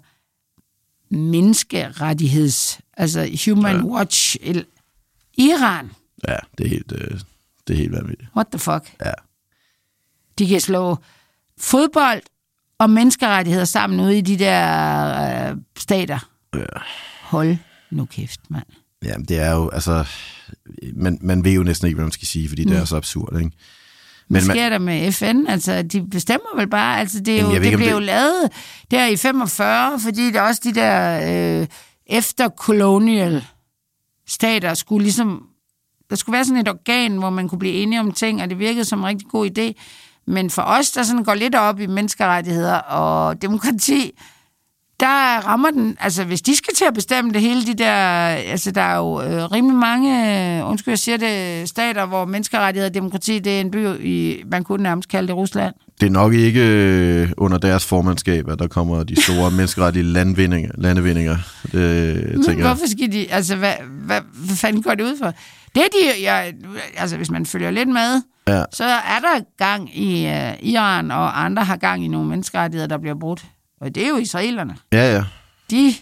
menneskerettigheds, altså Human ja. Watch, Iran. Ja, det er helt, øh, det er helt vanvittigt. What the fuck? Ja. De kan slå fodbold og menneskerettigheder sammen ude i de der øh, stater. Ja. Hold nu kæft, mand. Jamen, det er jo, altså, man, man ved jo næsten ikke, hvad man skal sige, fordi mm. det er så absurd, ikke? Men hvad sker der med F N? Altså, de bestemmer vel bare, altså, det, er jo, det blev jo det... lavet der i femogfyrre, fordi der også de der øh, efterkolonial stater skulle ligesom, der skulle være sådan et organ, hvor man kunne blive enige om ting, og det virkede som en rigtig god idé. Men for os, der sådan går lidt op i menneskerettigheder og demokrati, der rammer den, altså hvis de skal til at bestemme det hele, de der, altså der er jo øh, rimelig mange, undskyld jeg siger det, stater, hvor menneskerettigheder og demokrati, det er en by i, man kunne nærmest kalde det Rusland. Det er nok ikke øh, under deres formandskab, at der kommer de store menneskerettige landvindinger, landevindinger. Det, Men tænker hvorfor skal de, altså hvad, hvad, hvad fanden går det ud for? Det er de, jeg, altså hvis man følger lidt med, ja. Så er der gang i uh, Iran, og andre har gang i nogle menneskerettigheder, der bliver brudt. Og det er jo israelerne. Ja, ja. De,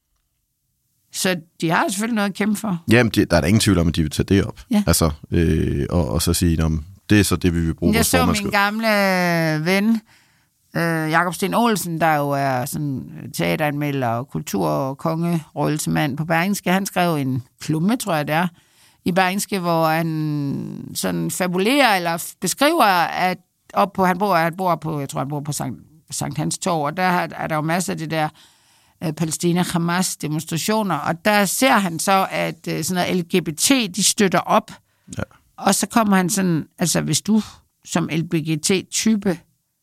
så de har selvfølgelig noget at kæmpe for. Jamen, det, der er da ingen tvivl om, at de vil tage det op. Ja. Altså, øh, og, og så sige, om det er så det, vi vil bruge. Jeg så min gamle ven, øh, Jakob Sten Olsen, der jo er sådan teateranmelder og kultur- og kongerøgelsemand på Berlingske. Han skrev en klumme, tror jeg det er, i Berlingske, hvor han sådan fabulerer eller beskriver, at op på, han bor, han bor på, jeg tror, han bor på Sankt, Sankt Hans Torv, og der er der jo masser af det der uh, Palæstina-Hamas-demonstrationer, og der ser han så, at uh, sådan noget L G B T, de støtter op, ja. Og så kommer han sådan, altså hvis du som L G B T-type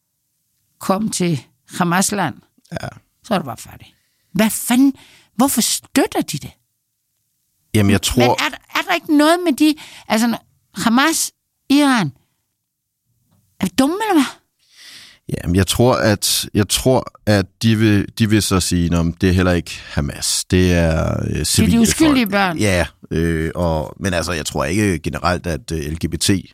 kom til Hamas-land, ja. Så er du bare færdig. Hvad fanden? Hvorfor støtter de det? Jamen, jeg tror... Men er, er der ikke noget med de... Altså, Hamas, Iran... Er vi dumme, eller hvad? Jamen, jeg tror, at, jeg tror, at de, vil, de vil så sige, at det er heller ikke Hamas. Det er øh, civile Det er de uskyldige folk. børn. Ja, øh, og, men altså, jeg tror ikke generelt, at øh, L G B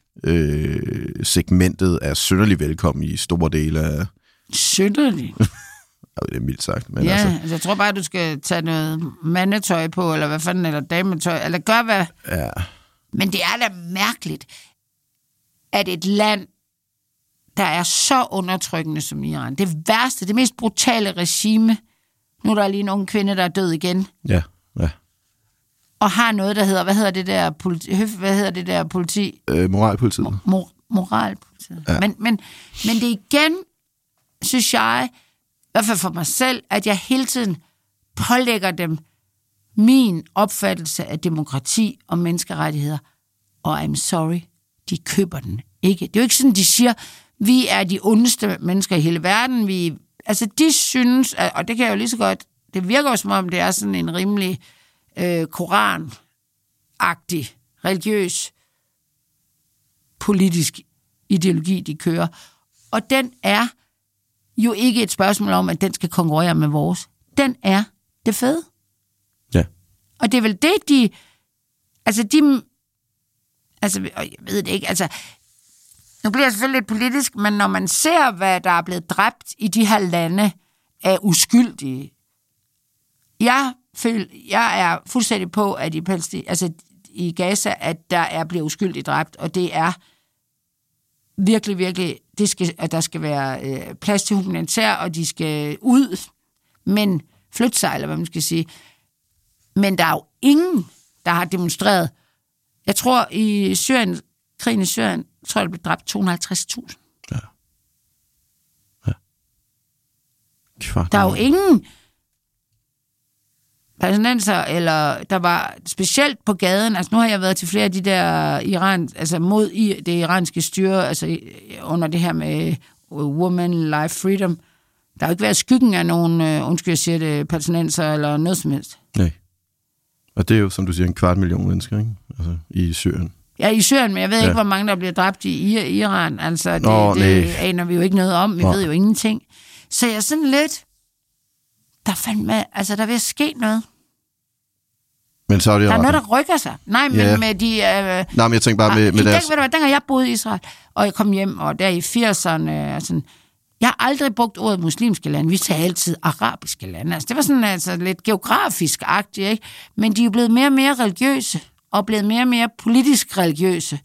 T-segmentet øh, er synderligt velkommen i store dele af... Synderligt? Det er mildt sagt. Men ja, altså. altså, jeg tror bare, at du skal tage noget mandetøj på, eller hvad fanden, eller dametøj, eller gør hvad. Ja. Men det er da mærkeligt, at et land, der er så undertrykkende som Iran, det værste, det mest brutale regime, nu er der lige en ung kvinde, der er død igen. Ja, ja. Og har noget, der hedder, hvad hedder det der politi? Hvad hedder det der politi? Øh, moralpolitiet. Mo- mor- moralpolitiet. Ja. Men, men, men det igen, synes jeg, i hvert fald for mig selv, at jeg hele tiden pålægger dem min opfattelse af demokrati og menneskerettigheder. Og I'm sorry, de køber den ikke. Det er jo ikke sådan, de siger, vi er de ondeste mennesker i hele verden. Vi, altså, de synes, og det kan jeg jo lige så godt, det virker jo som om, det er sådan en rimelig øh, koran-agtig, religiøs, politisk ideologi, de kører. Og den er jo ikke et spørgsmål om, at den skal konkurrere med vores. Den er det fede. Ja. Og det er vel det, de... Altså, de... Altså, jeg ved det ikke, altså... Nu bliver jeg selvfølgelig lidt politisk, men når man ser, hvad der er blevet dræbt i de her lande af uskyldige... Jeg føler, jeg er fuldstændig på, at i, Palæstina, altså, i Gaza, at der er blevet uskyldigt dræbt, og det er virkelig, virkelig... Det skal, at der skal være øh, plads til humanitær, og de skal ud, men flytte sig, eller hvad man skal sige. Men der er jo ingen, der har demonstreret. Jeg tror, i Syrien, krigen i Syrien, tror jeg, der blev dræbt to hundrede og halvtreds tusind. Ja. Ja. Kvart. Der er jo ingen palæstinenser, eller der var specielt på gaden, altså nu har jeg været til flere af de der Iran, altså mod i det iranske styre, altså under det her med woman, life, freedom. Der har jo ikke været skyggen af nogen, uh, undskyld jeg siger det, palæstinenser eller noget som helst. Nej. Og det er jo, som du siger, en kvart million mennesker, ikke? Altså i Syrien. Ja, i Syrien, men jeg ved ja. ikke, hvor mange der bliver dræbt i Iran. Altså, det, Nå, det aner vi jo ikke noget om. Vi Nå. ved jo ingenting. Så jeg er sådan lidt... Der fandt med, altså der vil ske noget. Men så er det der er noget, der rykker sig. Nej, men ja. med de... Øh, Nej, men jeg tænker bare med, med i deres... Den, ved du hvad, dengang jeg boede i Israel, og jeg kom hjem, og der i firserne, sådan, jeg har aldrig brugt ordet muslimske lande. Vi sagde altid arabiske lande. Altså, det var sådan altså, lidt geografisk-agtigt, ikke? Men de er blevet mere og mere religiøse, og blevet mere og mere politisk religiøse.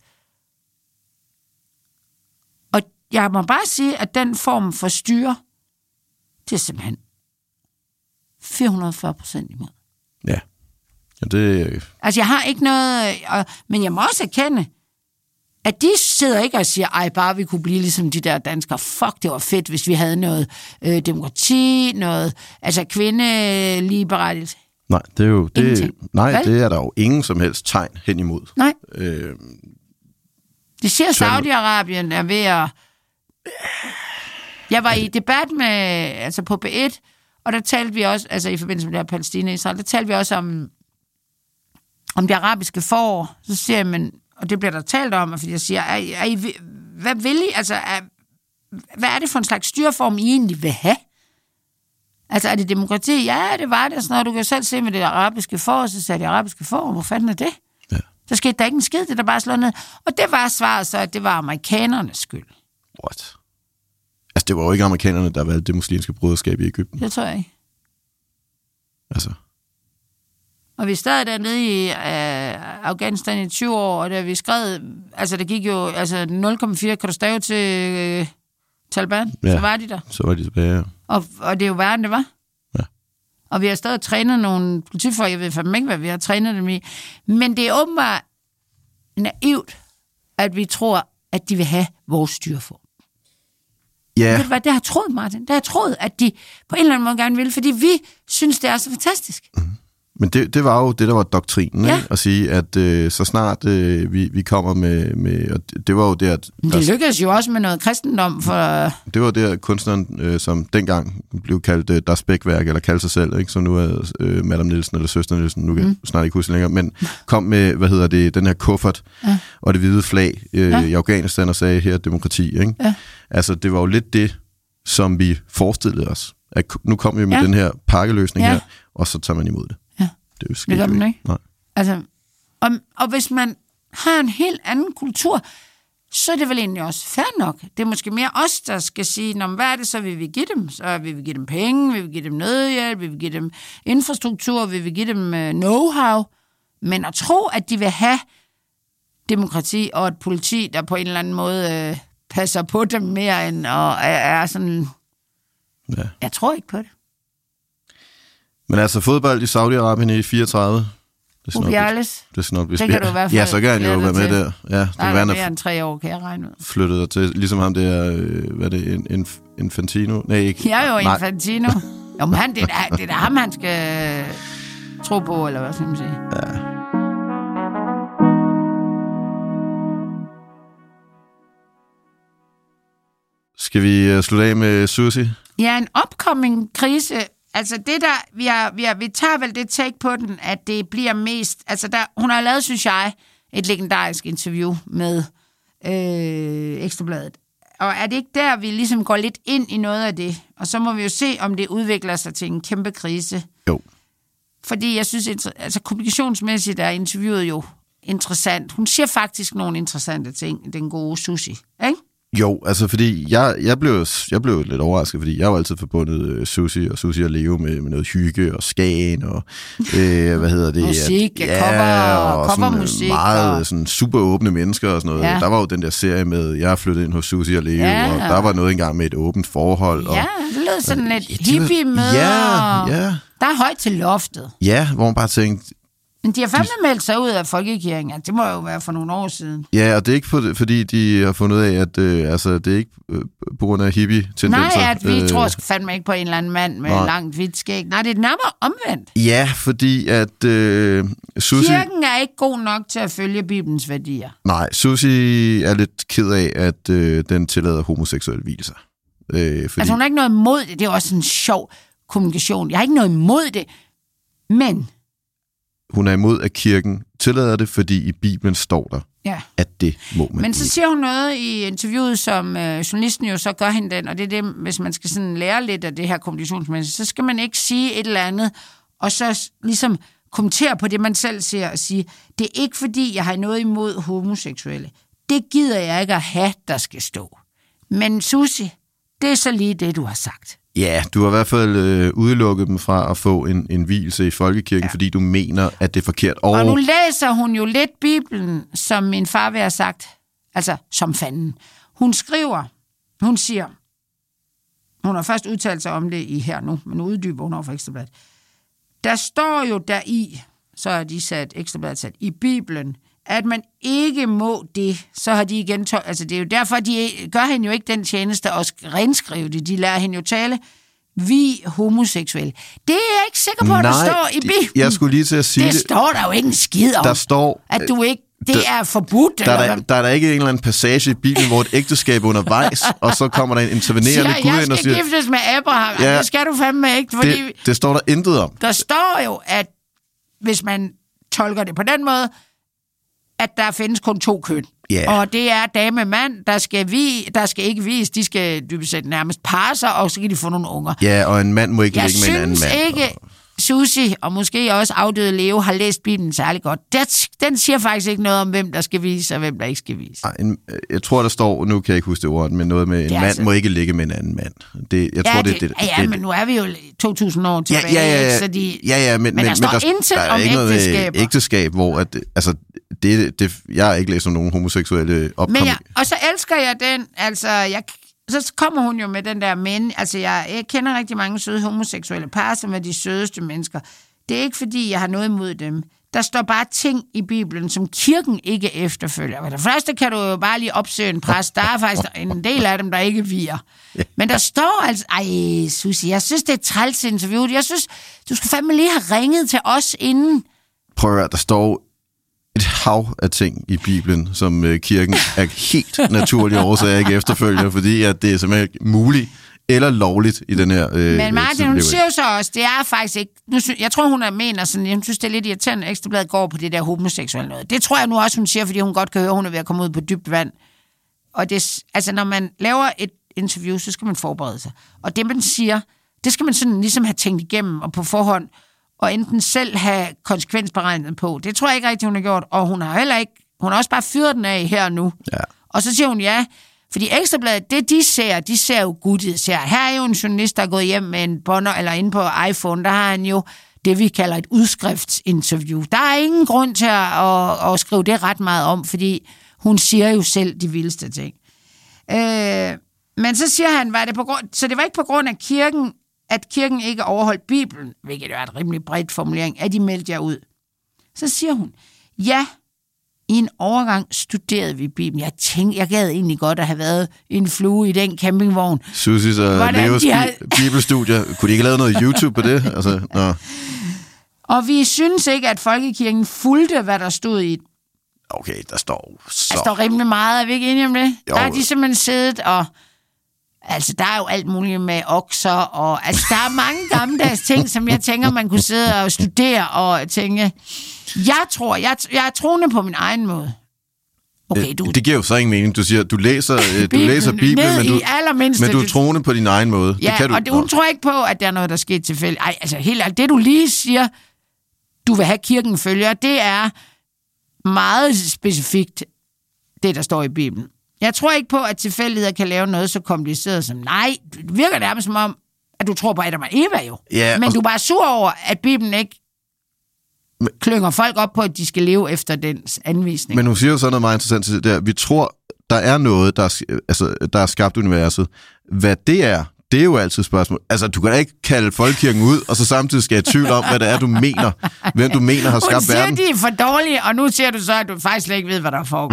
Og jeg må bare sige, at den form for styre, det er simpelthen fire hundrede og fyrre procent imod. Ja. Ja, det... Altså, jeg har ikke noget... Men jeg må også erkende, at de sidder ikke og siger, ej, bare vi kunne blive ligesom de der danskere. Fuck, det var fedt, hvis vi havde noget øh, demokrati, noget... Altså, kvindeligeberettigelse. Nej, det er jo... Det, nej, Vel? det er der jo ingen som helst tegn hen imod. Nej. Øh, det siger Saudi-Arabien er ved at... Jeg var i debat med, altså på B et, Og der talte vi også, altså i forbindelse med det her Palæstina og Israel, der talte vi også om, om det arabiske forår. Så siger jeg, men, og det bliver der talt om, fordi jeg siger, er, er I, hvad vil I, altså, er, hvad er det for en slags styreform, I egentlig vil have? Altså, er det demokrati? Ja, det var det. Sådan noget. Du kan selv se med det arabiske forår, så sagde det arabiske forår, hvor fanden er det? Ja. Så skete der ikke en skid, det der bare slået ned. Og det var svaret så, at det var amerikanernes skyld. What? Altså, det var jo ikke amerikanerne, der valgte det muslimske broderskab i Egypten. Det tror jeg ikke. Altså. Og vi er stadig dernede i øh, Afghanistan i tyve år, og da vi skrev, altså der gik jo altså nul komma fire, kan du stave til øh, Taliban? Ja, så var de der. Så var de tilbage, ja. Og, og det er jo værre, end det var. Ja. Og vi har stadig trænet nogle politifolk, jeg ved fandme ikke, hvad vi har trænet dem i. Men det er åbenbart naivt, at vi tror, at de vil have vores styreform. Ja. Ved du hvad, det har jeg troet, Martin. Det har jeg troet, at de på en eller anden måde gerne vil, fordi vi synes, det er så fantastisk. Mm. Men det, det var jo det, der var doktrinen, ja. Ikke? At sige, at øh, så snart øh, vi, vi kommer med... med og det, det var jo der... At, Men det lykkedes jo også med noget kristendom for... Det var der kunstneren, øh, som dengang blev kaldt øh, Das Bækværk, eller kaldte sig selv, ikke? Som nu er øh, Madame Nielsen eller Søster Nielsen, nu kan mm. jeg snart ikke huske længere, men kom med, hvad hedder det, den her kuffert ja. Og det hvide flag øh, ja. I Afghanistan og sagde, her er demokrati, ikke? Ja. Altså, det var jo lidt det, som vi forestillede os. At nu kommer vi med ja. Den her pakkeløsning ja. Her, og så tager man imod det. Det er jo skidt, det gør man ikke. Nej. Altså, og, og hvis man har en helt anden kultur, så er det vel egentlig også fair nok. Det er måske mere os, der skal sige, når, hvad er det, så vil vi give dem? Så vil vi give dem penge, vil vi give dem nødhjælp, vil vi give dem infrastruktur, vil vi give dem uh, know-how. Men at tro, at de vil have demokrati og et politi, der på en eller anden måde uh, passer på dem mere end og er, er sådan... Ja. Jeg tror ikke på det. Men altså fodbold i Saudi-Arabien i fireogtredive. Ubiales. Det skal nok blive spændende. Det kan du i hvert fald. Ja, så kan han jo være med der. Ja, det Nej, det er mere end tre år, kan jeg regne ud. Flyttet til, ligesom ham der, øh, hvad er det, en, en, Infantino? Nej, ikke. Ja, jo, Infantino. Jo, men han, det, er, det er ham, han skal tro på, eller hvad skal man sige. Ja. Skal vi uh, slutte af med Susie? Ja, en upcoming krise. Altså det der, vi, har, vi, har, vi tager vel det take på den, at det bliver mest... Altså der, hun har lavet, synes jeg, et legendarisk interview med øh, Ekstrabladet. Og er det ikke der, vi ligesom går lidt ind i noget af det? Og så må vi jo se, om det udvikler sig til en kæmpe krise. Jo. Fordi jeg synes, altså kommunikationsmæssigt er interviewet jo interessant. Hun siger faktisk nogle interessante ting, den gode Susie, ikke? Jo, altså fordi jeg, jeg, blev, jeg blev lidt overrasket, fordi jeg har jo altid forbundet uh, Susie og Susie og Leo med, med noget hygge og Skagen og øh, hvad hedder det? Musik, at, ja, cover, og covermusik. Meget og... sådan super åbne mennesker og sådan noget. Ja. Der var jo den der serie med, jeg har flyttet ind hos Susie og Leo, ja. Og der var noget engang med et åbent forhold. Og, ja, det lød sådan lidt hippie-møder. Ja, ja. Der er højt til loftet. Ja, hvor man bare tænkte... Men de har fandme de... meldt sig ud af folkekirken. Det må jo være for nogle år siden. Ja, og det er ikke for, fordi, de har fundet ud af, at øh, altså, det er ikke øh, på grund af hippie-tendenser. Nej, at vi øh... tror fandme ikke på en eller anden mand med Nej. langt hvidt skæg. Nej, det er nærmere omvendt. Ja, fordi at øh, Susie... Kirken er ikke god nok til at følge Bibelens værdier. Nej, Susie er lidt ked af, at øh, den tillader homoseksuelle vielser. Øh, fordi... Altså, hun har ikke noget imod det. Det er også en sjov kommunikation. Jeg har ikke noget imod det, men... Hun er imod, at kirken tillader det, fordi i Bibelen står der, ja. At det må man. Men så siger hun noget i interviewet, som øh, journalisten jo så gør hende den, og det er det, hvis man skal sådan lære lidt af det her kommunikationsmæssigt, så skal man ikke sige et eller andet, og så ligesom kommentere på det, man selv siger, og sige, det er ikke fordi, jeg har noget imod homoseksuelle. Det gider jeg ikke at have, der skal stå. Men Susie, det er så lige det, du har sagt. Ja, du har i hvert fald øh, udelukket dem fra at få en, en vielse i folkekirken, ja. Fordi du mener, at det er forkert. Og... og nu læser hun jo lidt Bibelen, som min far vil have sagt, altså som fanden. Hun skriver, hun siger, hun har først udtalt sig om det i her nu, men nu uddyber hun over for Ekstrabladet. Der står jo deri, så er de sat, Ekstrabladet sat, i Bibelen, at man ikke må det, så har de igen... Tøj, altså det er jo derfor, de gør hende jo ikke den tjeneste at renskrive det. De lærer hende jo tale, vi homoseksuelle. Det er jeg ikke sikker på, at Nej, der står i Bibelen. Jeg skulle lige til at sige det. Det står der jo ikke en skid om, der står, at du ikke Det der, er forbudt. Der er der, der er der ikke en eller anden passage i Bibelen, hvor et ægteskab undervejs, og så kommer der en intervenerende siger, Gud ind og siger... Jeg skal giftes med Abraham. Ja, det skal du fandme ikke. Fordi det, det står der intet om. Der står jo, at hvis man tolker det på den måde, at der findes kun to køn. Yeah. Og det er dame og mand, der skal, vi, der skal ikke vise, de skal dybest set nærmest parre sig, og så kan de få nogle unger. Ja, og en mand må ikke ligge med en anden mand. Jeg synes ikke, Susie, og måske også afdøde Leo, har læst Bibelen særlig godt. Den siger faktisk ikke noget om, hvem der skal vise, og hvem der ikke skal vise. Ej, en, jeg tror, der står, nu kan jeg ikke huske det ord, men noget med, en mand altså... må ikke ligge med en anden mand. Det, jeg ja, tror, det, det, det, ja, ja, det, men nu er vi jo to tusind år tilbage. Ja, ja, ja, så de, ja, ja men, men, men der men står der, intet der er om ikke ægteskaber. noget ægteskab, hvor at, altså, det, det, jeg har ikke læst om nogen homoseksuelle opkom. Ja, og så elsker jeg den, altså, jeg, så kommer hun jo med den der men, altså, jeg, jeg kender rigtig mange søde homoseksuelle par, som er de sødeste mennesker. Det er ikke, fordi jeg har noget imod dem. Der står bare ting i Bibelen, som kirken ikke efterfølger. For det første kan du jo bare lige opsøge en præst. Der er faktisk en del af dem, der ikke vier. Men der står altså... Ej, Susie, jeg synes, det er et træls interview. Jeg synes, du skulle fandme lige have ringet til os inden. Prøv at høre, der står et hav af ting i Bibelen, som øh, kirken er helt naturlige årsager ikke efterfølger, fordi at det er simpelthen muligt eller lovligt i den her... Øh, Men Martin, hun siger jo så også, det er faktisk ikke... Nu synes, jeg tror, hun er mener sådan, jeg synes, det er lidt irriterende, at Ekstrabladet går på det der homoseksuelle noget. Det tror jeg nu også, hun siger, fordi hun godt kan høre, hun er ved at komme ud på dybt vand. Og det, altså, når man laver et interview, så skal man forberede sig. Og det, man siger, det skal man sådan ligesom have tænkt igennem og på forhånd, og enten selv have konsekvensberegnet på. Det tror jeg ikke rigtig, hun har gjort, og hun har heller ikke... Hun har også bare fyret den af her nu. Ja. Og så siger hun ja... Fordi Ekstrabladet, det de ser, de ser jo guddet ser. Her er jo en journalist, der er gået hjem med en bånder, eller inde på iPhone, der har han jo det, vi kalder et udskriftsinterview. Der er ingen grund til at, at, at skrive det ret meget om, fordi hun siger jo selv de vildeste ting. Øh, men så siger han, var det på grund, så det var ikke på grund af kirken, at kirken ikke overholdt Bibelen, hvilket jo er et rimelig bredt formulering, at de meldte jer ud. Så siger hun, ja, i en overgang studerede vi Bibelen. Jeg tænkte, jeg gad egentlig godt at have været en flue i den campingvogn. Susie og Leos har... bibelstudier. Kunne de ikke lave noget YouTube på det? Altså, nå. Og vi synes ikke, at folkekirken fulgte, hvad der stod i. Okay, der står så... Der står rimelig meget, er vi ikke enige om det? Jo. Der er de simpelthen siddet og... Altså, der er jo alt muligt med okser, og... Altså, der er mange gammeldags ting, som jeg tænker, man kunne sidde og studere og tænke... Jeg tror, jeg, jeg er troende på min egen måde. Okay, du... Det giver jo så ingen mening. Du siger, du læser, du læser Bibelen, men du, men du er troende på din egen måde. Ja, det kan du... og det, hun tror ikke på, at der er noget, der sker tilfældigt. Ej, altså helt alt. Det, du lige siger, du vil have kirken følger, det er meget specifikt, det, der står i Bibelen. Jeg tror ikke på, at tilfældigheder kan lave noget så kompliceret som... Nej, det virker nærmest som om, at du tror på Adam og Eva jo. Ja, men og... du er bare sur over, at Bibelen ikke klynger folk op på, at de skal leve efter dens anvisning. Men hun siger jo sådan noget meget interessant til det der. Vi tror, der er noget, der er, altså, der er skabt universet. Hvad det er, det er jo altid et spørgsmål. Altså, du kan da ikke kalde folkekirken ud, og så samtidig skal jeg tvivl om, hvad det er, du mener. Hvem du mener har skabt verden. Hun siger, de er for dårlige, og nu siger du så, at du faktisk slet ikke ved, hvad der foregår.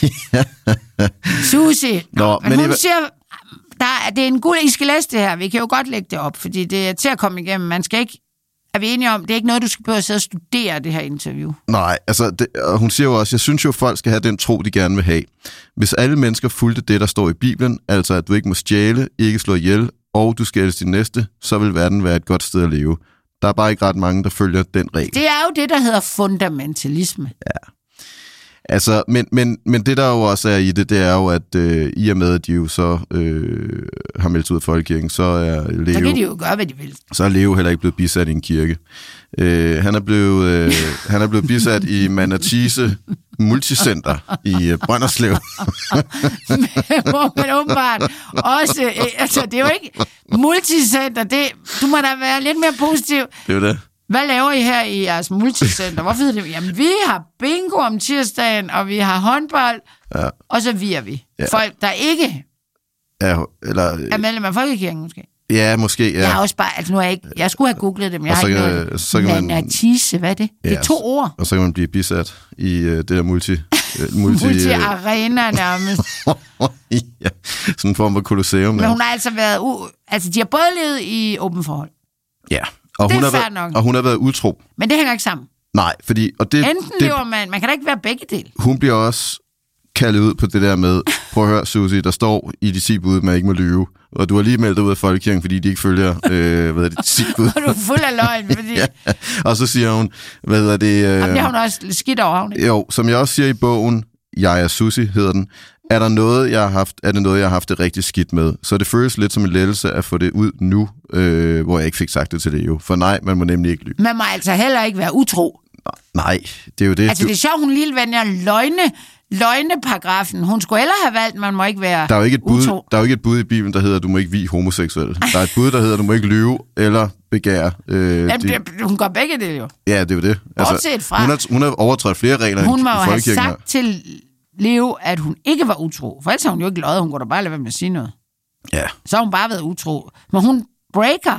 Susie. Nå, men, men hun I... siger, der er, det er en guld, I skal læse det her. Vi kan jo godt lægge det op, fordi det er til at komme igennem. Man skal ikke... Er vi enige om, det er ikke noget, du skal prøve at sidde og studere det her interview? Nej, altså, det, og hun siger jo også, jeg synes jo, folk skal have den tro, de gerne vil have. Hvis alle mennesker fulgte det, der står i Bibelen, altså at du ikke må stjæle, ikke slå ihjel, og du skal elske din næste, så vil verden være et godt sted at leve. Der er bare ikke ret mange, der følger den regel. Det er jo det, der hedder fundamentalisme. Ja. Altså, men, men, men det der jo også er i det, det er jo, at øh, i og med, at de jo så øh, har meldt ud af folkekirken, så er Leo... Så kan de jo gøre, hvad de vil. Så er Leo heller ikke blevet bisat i en kirke. Øh, han, er blevet, øh, han er blevet bisat i Manatise Multicenter i øh, Brønderslev. men, men åbenbart også... Øh, altså, det er jo ikke... Multicenter, det... Du må da være lidt mere positiv. Det er jo det. Hvad laver I her i jeres multicenter? Hvorfor hedder det? Jamen, vi har bingo om tirsdagen, og vi har håndbold, ja. Og så virer vi. Ja. Folk, der ikke ja, eller, er medlem af folkekirken, måske. Ja, måske, ja. Jeg har også bare, altså nu er jeg ikke, jeg skulle have googlet dem, jeg har ikke noget. Så kan man, Manatise, hvad er det? Ja, det er to ord. Og så kan man blive bisat i uh, det der multi... Uh, multi multi-arena nærmest. Ja, sådan en form for kolosseum. Men hun har altså været, u- altså de har både levet i åben forhold. Ja. Og hun, har været, og hun har været utro. Men det hænger ikke sammen. Nej, fordi... Og det, Enten det, lever man... Man kan da ikke være begge dele. Hun bliver også kaldet ud på det der med, prøv at høre, Susie, der står i de ti bud, man ikke må lyve. Og du har lige meldt dig ud af folkekirken, fordi de ikke følger, øh, hvad er det, ti bud. Og du er fuld af løgn, fordi... ja. Og så siger hun, hvad er det... Øh... Jamen, det har hun også skidt over, havn, ikke? Jo, som jeg også siger i bogen, Jeg er Susie, hedder den. Er der noget, jeg har haft, er det noget, jeg har haft det rigtig skidt med? Så det føles lidt som en lettelse at få det ud nu, øh, hvor jeg ikke fik sagt det til det jo. For nej, man må nemlig ikke lyve. Man må altså heller ikke være utro. Nej, det er jo det. Altså, det er sjovt, hun lige vender løgne, løgneparagrafen. Hun skulle hellere have valgt, man må ikke være der er jo ikke et bud, utro. Der er jo ikke et bud i Bibelen, der hedder, du må ikke vie homoseksuelle. Der er et bud, der hedder, du må ikke lyve eller begære. Øh, Jamen, de... Hun gør begge det jo. Ja, det er jo det. Altså, fra, hun, har, hun har overtrådt flere regler hun i må jo have folkekirken. sagt til Leo, at hun ikke var utro. For ellers har hun jo ikke løjet. Hun kunne da bare lade være med at sige noget. Ja. Så har hun bare været utro. Men hun breaker.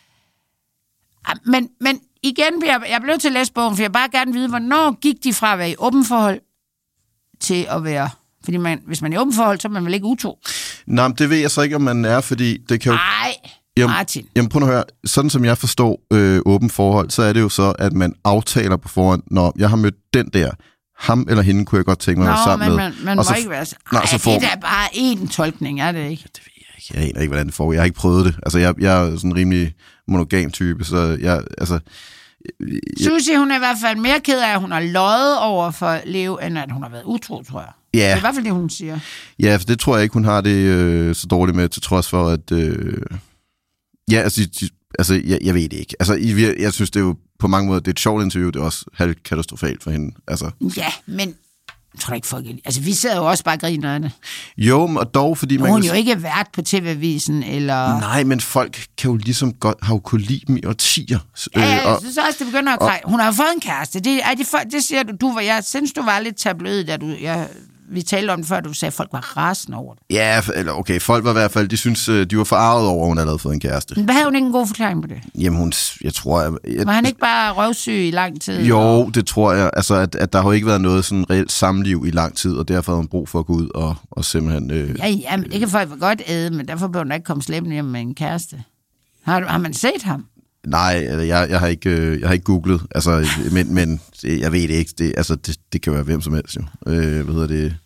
Men, men igen, jeg, jeg blev til at læse bogen, for jeg bare gerne vide, hvornår gik de fra at være i åben forhold til at være... Fordi man, hvis man er i åben forhold, så er man vel ikke utro? Nej, men det ved jeg så ikke, om man er, fordi det kan jo... Nej, Martin. Jamen, prøv at høre. Sådan som jeg forstår øh, åben forhold, så er det jo så, at man aftaler på forhånd, når jeg har mødt den der, ham eller hende kunne jeg godt tænke mig at være sammen men med. Man, man må så, ikke være... Nå, Ej, så får, det er da bare én tolkning, er det ikke? Det ved jeg ikke. Jeg aner ikke, hvordan det foregår. Jeg har ikke prøvet det. Altså, jeg, jeg er sådan en rimelig monogam type, så jeg... Altså, jeg... Susie, hun er i hvert fald mere ked af, at hun har løjet over for Leo, end at hun har været utro, tror jeg. Ja. Det er i hvert fald det, hun siger. Ja, for det tror jeg ikke, hun har det øh, så dårligt med, til trods for, at... Øh... Ja, altså, de, altså jeg, jeg ved det ikke. Altså, jeg, jeg synes, det er jo på mange måder, det er et sjovt interview, det er også halvt katastrofalt for hende. Altså. Ja, men jeg tror ikke folk... Altså, vi sidder jo også bare og griner af det. Jo, og dog, fordi man... Hun er jo ikke vært på T V-avisen, eller... Nej, men folk kan jo ligesom godt have kunne lide dem i årtier. Ja, ja, jeg synes også, det begynder at kræve. Hun har jo fået en kæreste. Det, er det, det siger du, du var... Jeg synes, du var lidt tabloid, da du... Jeg, vi talte om det før, du sagde, at folk var rasende over det. Ja, eller okay, folk var i hvert fald, de synes, de var forarvet over, at hun havde fået en kæreste. Men hvad havde hun ikke en god forklaring på det? Jamen, hun, jeg tror... Jeg, jeg, var han ikke bare røvsyg i lang tid? Jo, og... det tror jeg. Altså, at, at der har jo ikke været noget sådan reelt samliv i lang tid, og derfor har hun brug for at gå ud og, og simpelthen... Øh... Ja, ja, men det kan folk godt æde, men derfor bør hun ikke komme slæbende hjem med en kæreste. Har, du, har man set ham? Nej, jeg, jeg, har ikke, øh, jeg har ikke googlet, altså, men, men jeg ved det ikke. Det, altså, det, det kan være hvem som helst, jo. Øh, hvad hedder det...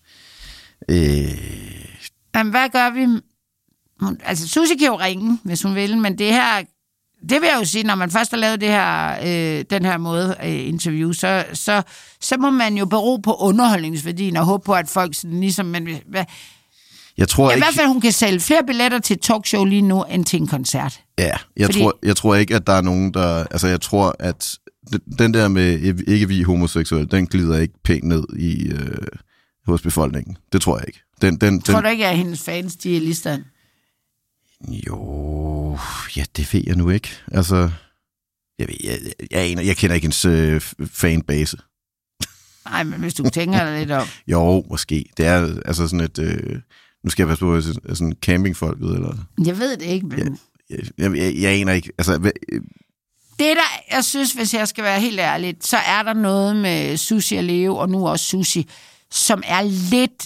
Øh... Jamen, hvad gør vi? Hun, altså, Susie kan jo ringe, hvis hun vil, men det her, det vil jeg jo sige, når man først har lavet det her, øh, den her måde øh, interview, så, så, så må man jo bero på underholdningsværdien og håbe på, at folk sådan ligesom... Men, hvad, jeg tror ja, ikke... I hvert fald, hun kan sælge flere billetter til et talkshow lige nu, end til en koncert. Ja, jeg, Fordi... tror, jeg tror ikke, at der er nogen, der... Altså, jeg tror, at den der med ikke vi homoseksuelle, den glider ikke pænt ned i... Øh... hos befolkningen. Det tror jeg ikke. Den, den, tror den... du ikke, at hendes fans, de er listeren? Jo, ja, det ved jeg nu ikke. Altså, jeg, ved, jeg, jeg, jeg, jeg kender ikke hendes øh, fanbase. Nej, men hvis du tænker dig lidt om... Jo, måske. Det er altså sådan et... Øh, nu skal jeg passe på, sådan campingfolket, eller... Jeg ved det ikke, men... Jeg, jeg, jeg, jeg aner ikke. Altså... Hvad, øh... Det der, jeg synes, hvis jeg skal være helt ærlig, så er der noget med Susie og Leo, og nu også Susie, som er lidt...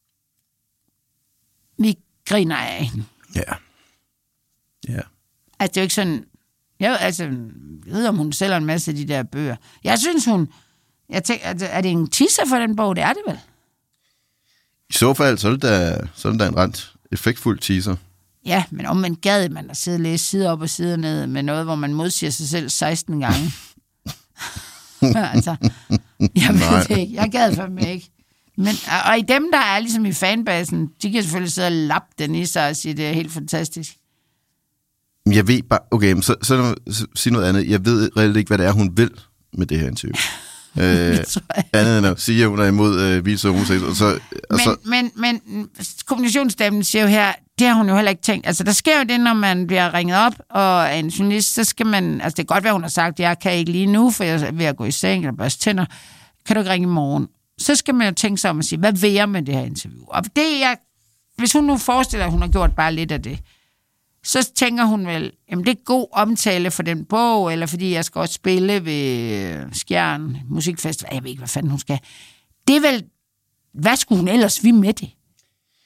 Vi griner af hende. Ja. Ja. Altså, det er jo ikke sådan... Jeg, altså, jeg ved, om hun sælger en masse af de der bøger. Jeg synes, hun... Jeg tænker, er det en teaser for den bog? Det er det vel? I så fald, så er det da, så er det da en ret effektfuld teaser. Ja, men om man gad, man at sidde og læse side op og side ned med noget, hvor man modsiger sig selv seksten gange. altså, jeg ved Nej. det ikke. Jeg gad fandme ikke. Men, og i dem, der er ligesom i fanbasen, de kan selvfølgelig sidde og lappe den i sig og sige, det er helt fantastisk. Jeg ved bare... Okay, så, så, så sig noget andet. Jeg ved reelt ikke, hvad det er, hun vil med det her interview. øh, andet end at sige, at hun er imod øh, vise homoseksuelle. Så, men, så... men, men kommunikationsstemmen siger jo her, det har hun jo heller ikke tænkt. Altså, der sker jo det, når man bliver ringet op, og er en journalist, så skal man... Altså, det kan godt være, hun har sagt, jeg kan ikke lige nu, for jeg er ved at gå i seng eller børste tænder. Kan du ikke ringe i morgen? Så skal man jo tænke sig om at sige, hvad vil jeg med det her interview? Og det jeg... Hvis hun nu forestiller, at hun har gjort bare lidt af det, så tænker hun vel, jamen det er god omtale for den bog, eller fordi jeg skal også spille ved Skjern Musikfestival. Jeg ved ikke, hvad fanden hun skal. Det er vel... Hvad skulle hun ellers vi med det?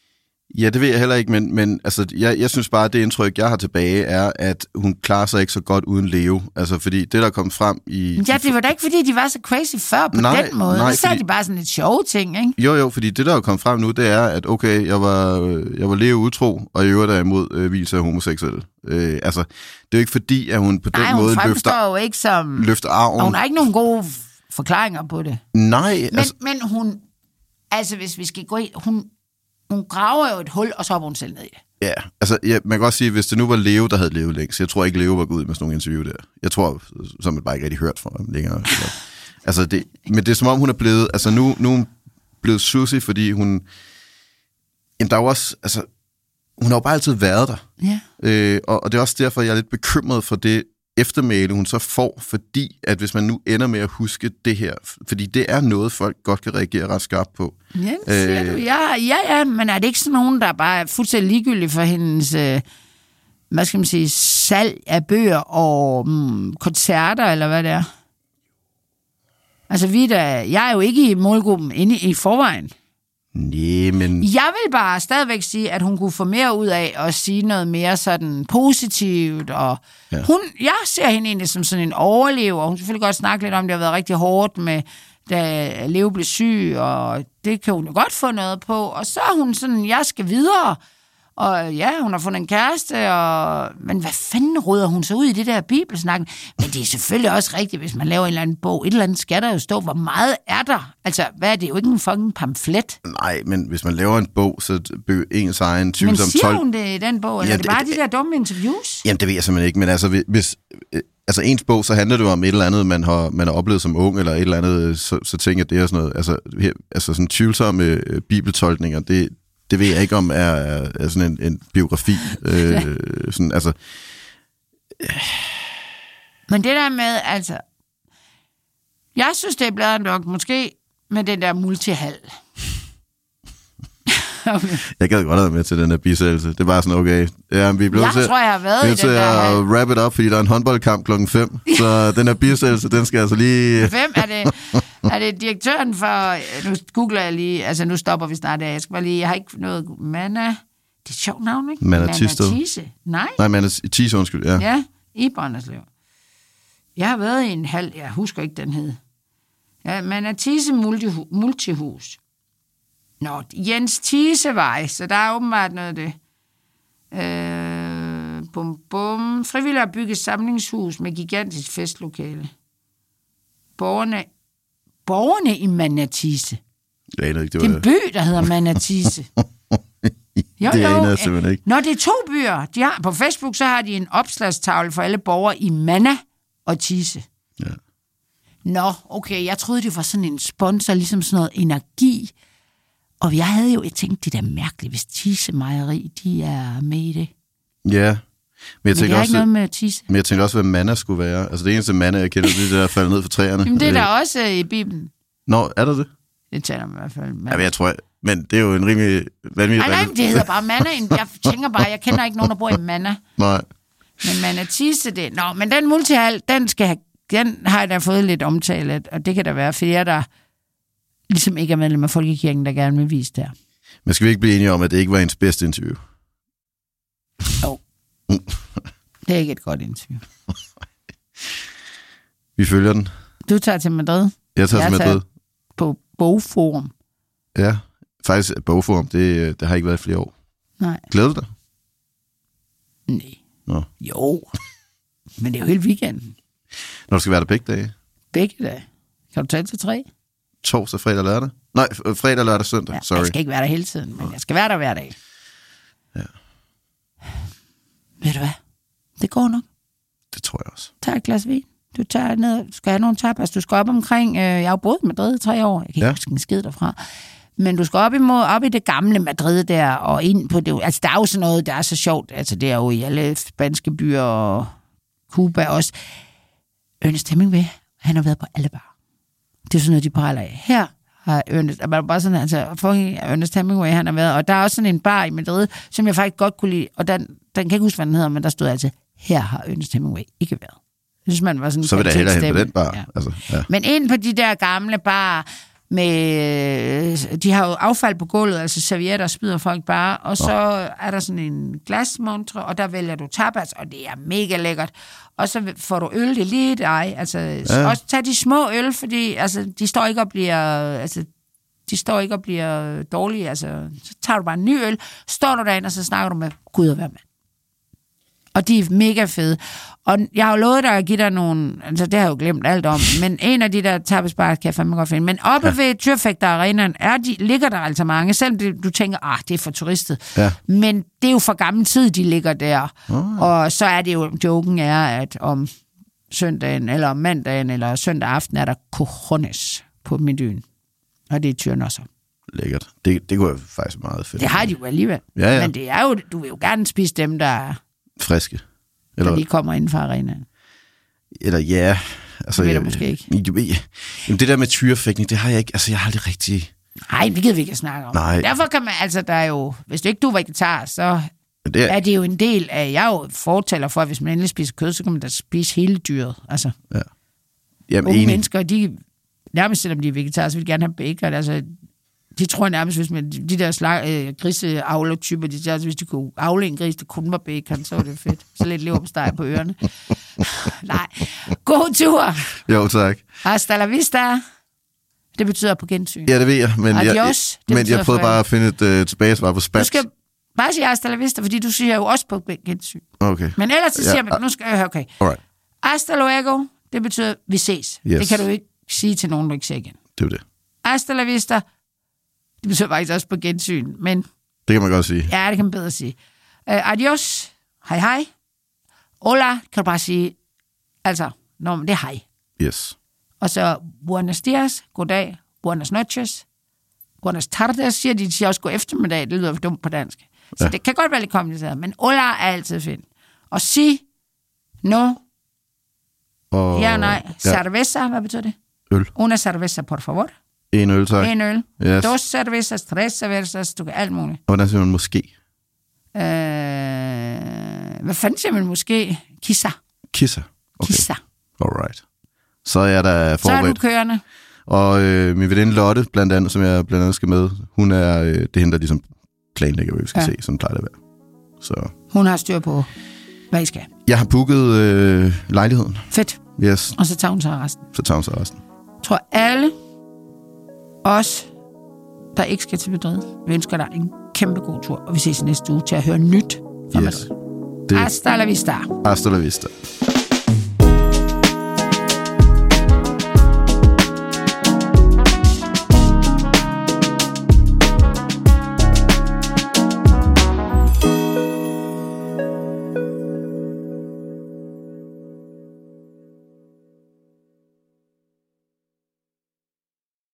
Ja, det ved jeg heller ikke, men, men altså, jeg, jeg synes bare, at det indtryk, jeg har tilbage, er, at hun klarer sig ikke så godt uden Leo. Altså, fordi det, der kom frem i... Ja, det var da ikke, fordi de var så crazy før på nej, den måde. Nej, så sagde fordi... de bare sådan et sjove ting, ikke? Jo, jo, fordi det, der er kommet frem nu, det er, at okay, jeg var, jeg var Leo utro, og i øvrigt er imod øh, vis af homoseksuelle. Øh, altså, det er jo ikke fordi, at hun på den nej, måde løfter, jo ikke som... løfter arven. Hun har ikke nogen gode forklaringer på det. Nej, men, altså... Men hun... Altså, hvis vi skal gå ind... Hun... Hun graver jo et hul, og så hopper hun selv ned i det. Ja, altså ja, man kan godt sige, at hvis det nu var Leo, der havde levet længst, jeg tror ikke, Leo var gået ud med sådan nogle interview der. Jeg tror, som man bare ikke rigtig hørt fra ham længere. altså det, men det er som om, hun er blevet, altså nu, nu er hun blevet sussy, fordi hun, jamen der er jo også, altså, hun har jo bare altid været der. Ja. Øh, og, og det er også derfor, jeg er lidt bekymret for det eftermæle, hun så får, fordi at hvis man nu ender med at huske det her, fordi det er noget, folk godt kan reagere ret skarpt på. Ja, det siger øh, du. Ja, ja, ja, men er det ikke sådan nogen, der bare er fuldstændig ligegyldige for hendes, øh, hvad skal man sige, salg af bøger og mm, koncerter, eller hvad det er? Altså, vi der, jeg er jo ikke i målgruppen inde i forvejen. Nej, men... Jeg vil bare stadigvæk sige, at hun kunne få mere ud af at sige noget mere sådan positivt, og ja. hun, jeg ser hende egentlig som sådan en overlever, og hun selvfølgelig godt snakke lidt om, det har været rigtig hårdt med, da Leo blev syg, og det kan hun jo godt få noget på, og så er hun sådan, jeg skal videre, og ja, hun har fundet en kæreste, og... men hvad fanden råder hun så ud i det der bibelsnakken? Men det er selvfølgelig også rigtigt, hvis man laver en eller anden bog, et eller andet skal der jo stå, hvor meget er der? Altså, hvad er det jo ikke en fucking pamflet? Nej, men hvis man laver en bog, så bøger ens egen tvivlsom tolv... Men siger hun det i den bog, eller ja, er det bare det, de der dumme interviews? Jamen, det ved jeg simpelthen ikke, men altså, hvis... Altså, ens bog, så handler det jo om et eller andet, man har, man har oplevet som ung, eller et eller andet, så, så tænker jeg, det er sådan noget... Altså, her, altså sådan tvivlsomme øh, bibeltolkninger, det... Det ved jeg ikke, om er, er, er sådan en, en biografi. Øh, ja. sådan, altså. Men det der med, altså... Jeg synes, det er blevet nok måske med den der multihal. okay. Jeg gad godt have været med til den der bisættelse. Det er bare sådan, okay. Ja, vi er blevet jeg til, tror, jeg har været vi er i til den der at wrap it up, fordi der er en håndboldkamp klokken fem. Så den her bisættelse, den skal altså lige... Hvem er det? Er det direktøren for... Nu googler jeg lige... Altså, nu stopper vi snart af. Jeg skal bare lige... Jeg har ikke noget... Manna... Det er et sjovt navn, ikke? Manna Thisted. Nej. Nej, Manna Thisted, undskyld, ja. Ja, i Brønderslev. Jeg har været i en halv... Jeg husker ikke, den hed. Ja, Manna Thisted Multihu- Multihus. Nå, Jens Thisevej, så der er åbenbart noget af det. Øh, bum, bum. Frivillige har bygget samlingshus med gigantisk festlokale. Borgerne... Borgerne i Manna Thisted. Det er ikke, det var... Det er en by, der hedder Manna Thisted. Jo, det jo. er simpelthen ikke. Nå, det er to byer. De har, på Facebook så har de en opslagstavle for alle borgere i Manna og Thisted. Ja. Nå, okay, jeg troede, det var sådan en sponsor, ligesom sådan noget energi. Og jeg havde jo tænkt, det er mærkeligt, hvis Thisted Mejeri, de er med i det. Ja. Men jeg tænker også, noget med Thisted. Men jeg tænkte også, hvad manna skulle være. Altså det eneste manna, jeg kender, det er det, der falder ned fra træerne. Jamen det er der også i Bibelen. Nå, er der det? Det taler man i hvert fald. Ja, men jeg tror, men det er jo en rimelig vanvittig... Nej, nej, det hedder bare manna. Jeg tænker bare, jeg kender ikke nogen, der bor i Manna. Nej. Men Manna Thisted, det... Nå, men den multihal, den skal have... Den har jeg da fået lidt omtale, og det kan da være flere, der ligesom ikke er medlem af Folkekirken, der gerne vil vise der. Men skal vi ikke blive enige om, at det ikke var ens bedste interview? Jo. Oh. Det er ikke et godt interview. Vi følger den. Du tager til Madrid. Jeg tager jeg til Madrid. På Bogforum. Ja, faktisk Bogforum. Det, det har ikke været i flere år. Nej. Glæder du dig? Nej. Nå. Jo. Men det er jo hele weekenden. Når du skal være der begge dage? Begge dage. Kan du tage til tre? Torsdag, fredag, lørdag? Nej, fredag, lørdag, søndag. Ja, Sorry. Jeg skal ikke være der hele tiden, men jeg skal være der hver dag. Ja. Ved du hvad? Det går nok. Det tror jeg også. Tag et glas vin. Du tager ned, du skal have nogle tapas. Du skal op omkring, øh, jeg har jo boet i Madrid i tre år. Jeg kan ikke ja. huske en skid derfra. Men du skal op, imod, op i det gamle Madrid der, og ind på det. Altså, der er jo sådan noget, der er så sjovt. Altså, det er jo i alle spanske byer og Cuba også. Ernest Hemingway, han har været på alle barer. Det er sådan noget, de praler af. Her har Ernest, bare sådan, altså, Ernest Hemingway, han har været, og der er også sådan en bar i Madrid, som jeg faktisk godt kunne lide, og den, den kan ikke huske, hvad den hedder, men der stod altså, her har Ernest Hemingway ikke været. Jeg synes, man var sådan så vil der hellere hen på den bar. Ja. Altså, ja. Men ind på de der gamle barer, med, de har jo affald på gulvet, altså servietter spyder folk bare, og så er der sådan en glasmontre, og der vælger du tapas, og det er mega lækkert. Og så får du øl, det er lige dig. Altså, ja. Også tag de små øl, fordi altså, de står ikke og bliver, altså, de står ikke og bliver dårlige. Altså, så tager du bare en ny øl, står du derinde, og så snakker du med Gud og hver mand. Og de er mega fede. Og jeg har jo lovet dig at give dig nogle... Altså, det har jeg jo glemt alt om. Men en af de der tapasbarer kan jeg fandme godt finde. Men oppe ja. ved Tyrfægter Arenaen er de, ligger der altså mange. Selvom det, du tænker, ah, det er for turistet. Ja. Men det er jo for gammel tid, de ligger der. Oh. Og så er det jo... Joken er, at om søndagen, eller om mandagen, eller søndag aften, er der cojones på menuen. Og det er tyren også. Lækkert. Det, det kunne jeg faktisk meget fedt. Det har de jo alligevel. Ja, ja. Men det er jo... Du vil jo gerne spise dem, der... friske. Eller de kommer inden for arenaen. Eller ja, altså... Det ved du måske ikke. Jamen, det der med tyrefægtning, det har jeg ikke... Altså, jeg har aldrig rigtig... Nej, det gider vi ikke snakke om. Nej. Derfor kan man... Altså, der er jo... Hvis du ikke du er vegetar, så det er... er det jo en del af... Jeg er jo fortaler for, at hvis man endelig spiser kød, så kan man da spise hele dyret. Altså... Ja. Jamen, unge enig. Mennesker, de... Nærmest selvom de er vegetar, så vil de gerne have bacon. Altså... De tror nærmest, hvis man, de der slag, øh, griseavlertyper, de der, hvis de kunne avle en gris, det kun var bacon, så var det fedt. Så lidt leverpostej på ørerne. Nej. God tur. Jo, tak. Hasta la vista. Det betyder på gensyn. Ja, det ved jeg, men Adios, jeg, men jeg prøvede bare at finde et uh, tilbagesvar på spansk. Du skal bare sige hasta la vista, fordi du siger jo også på gensyn. Okay. Men ellers så siger ja. man, nu skal jeg høre, okay. Alright. Hasta luego, det betyder, vi ses. Yes. Det kan du ikke sige til nogen, du ikke ser igen. Det er det. Hasta la vista. Det betyder faktisk også på gensyn, men... Det kan man godt sige. Ja, det kan man bedre sige. Uh, adios, hej hej. Hola, kan du bare sige... Altså, no, det er hej. Yes. Og så buenos dias, goddag, buenas noches, buenas tardes, siger de, de siger også god eftermiddag, det lyder dumt på dansk. Så ja. Det kan godt være lidt kompliceret, men hola er altid fint. Og si, no, og... ja nej, ja. Cerveza, hvad betyder det? Øl. Una cerveza, por favor. En øl, tak. En øl. Yes. Dos cervezas, tres cervezas, du kan alt muligt. Og hvordan siger man måske? Øh, hvad fanden siger man måske? Kissa. Kissa. Okay. Kissa. Alright. Så er jeg der forberedt. Så er du kørende. Og øh, min veninde Lotte, blandt andet, som jeg blandt andet skal med, hun er øh, det hende, der ligesom planlægger, hvad vi skal ja. se, som plejer det at være. Så. Hun har styr på, hvad I skal. Jeg har booket øh, lejligheden. Fedt. Yes. Og så tager hun sig resten. Så tager hun sig resten. Jeg tror alle os, der ikke skal til Madrid, vi ønsker dig en kæmpe god tur, og vi ses næste uge til at høre nyt fra yes. Madrid. Det... Hasta la vista. Hasta la vista.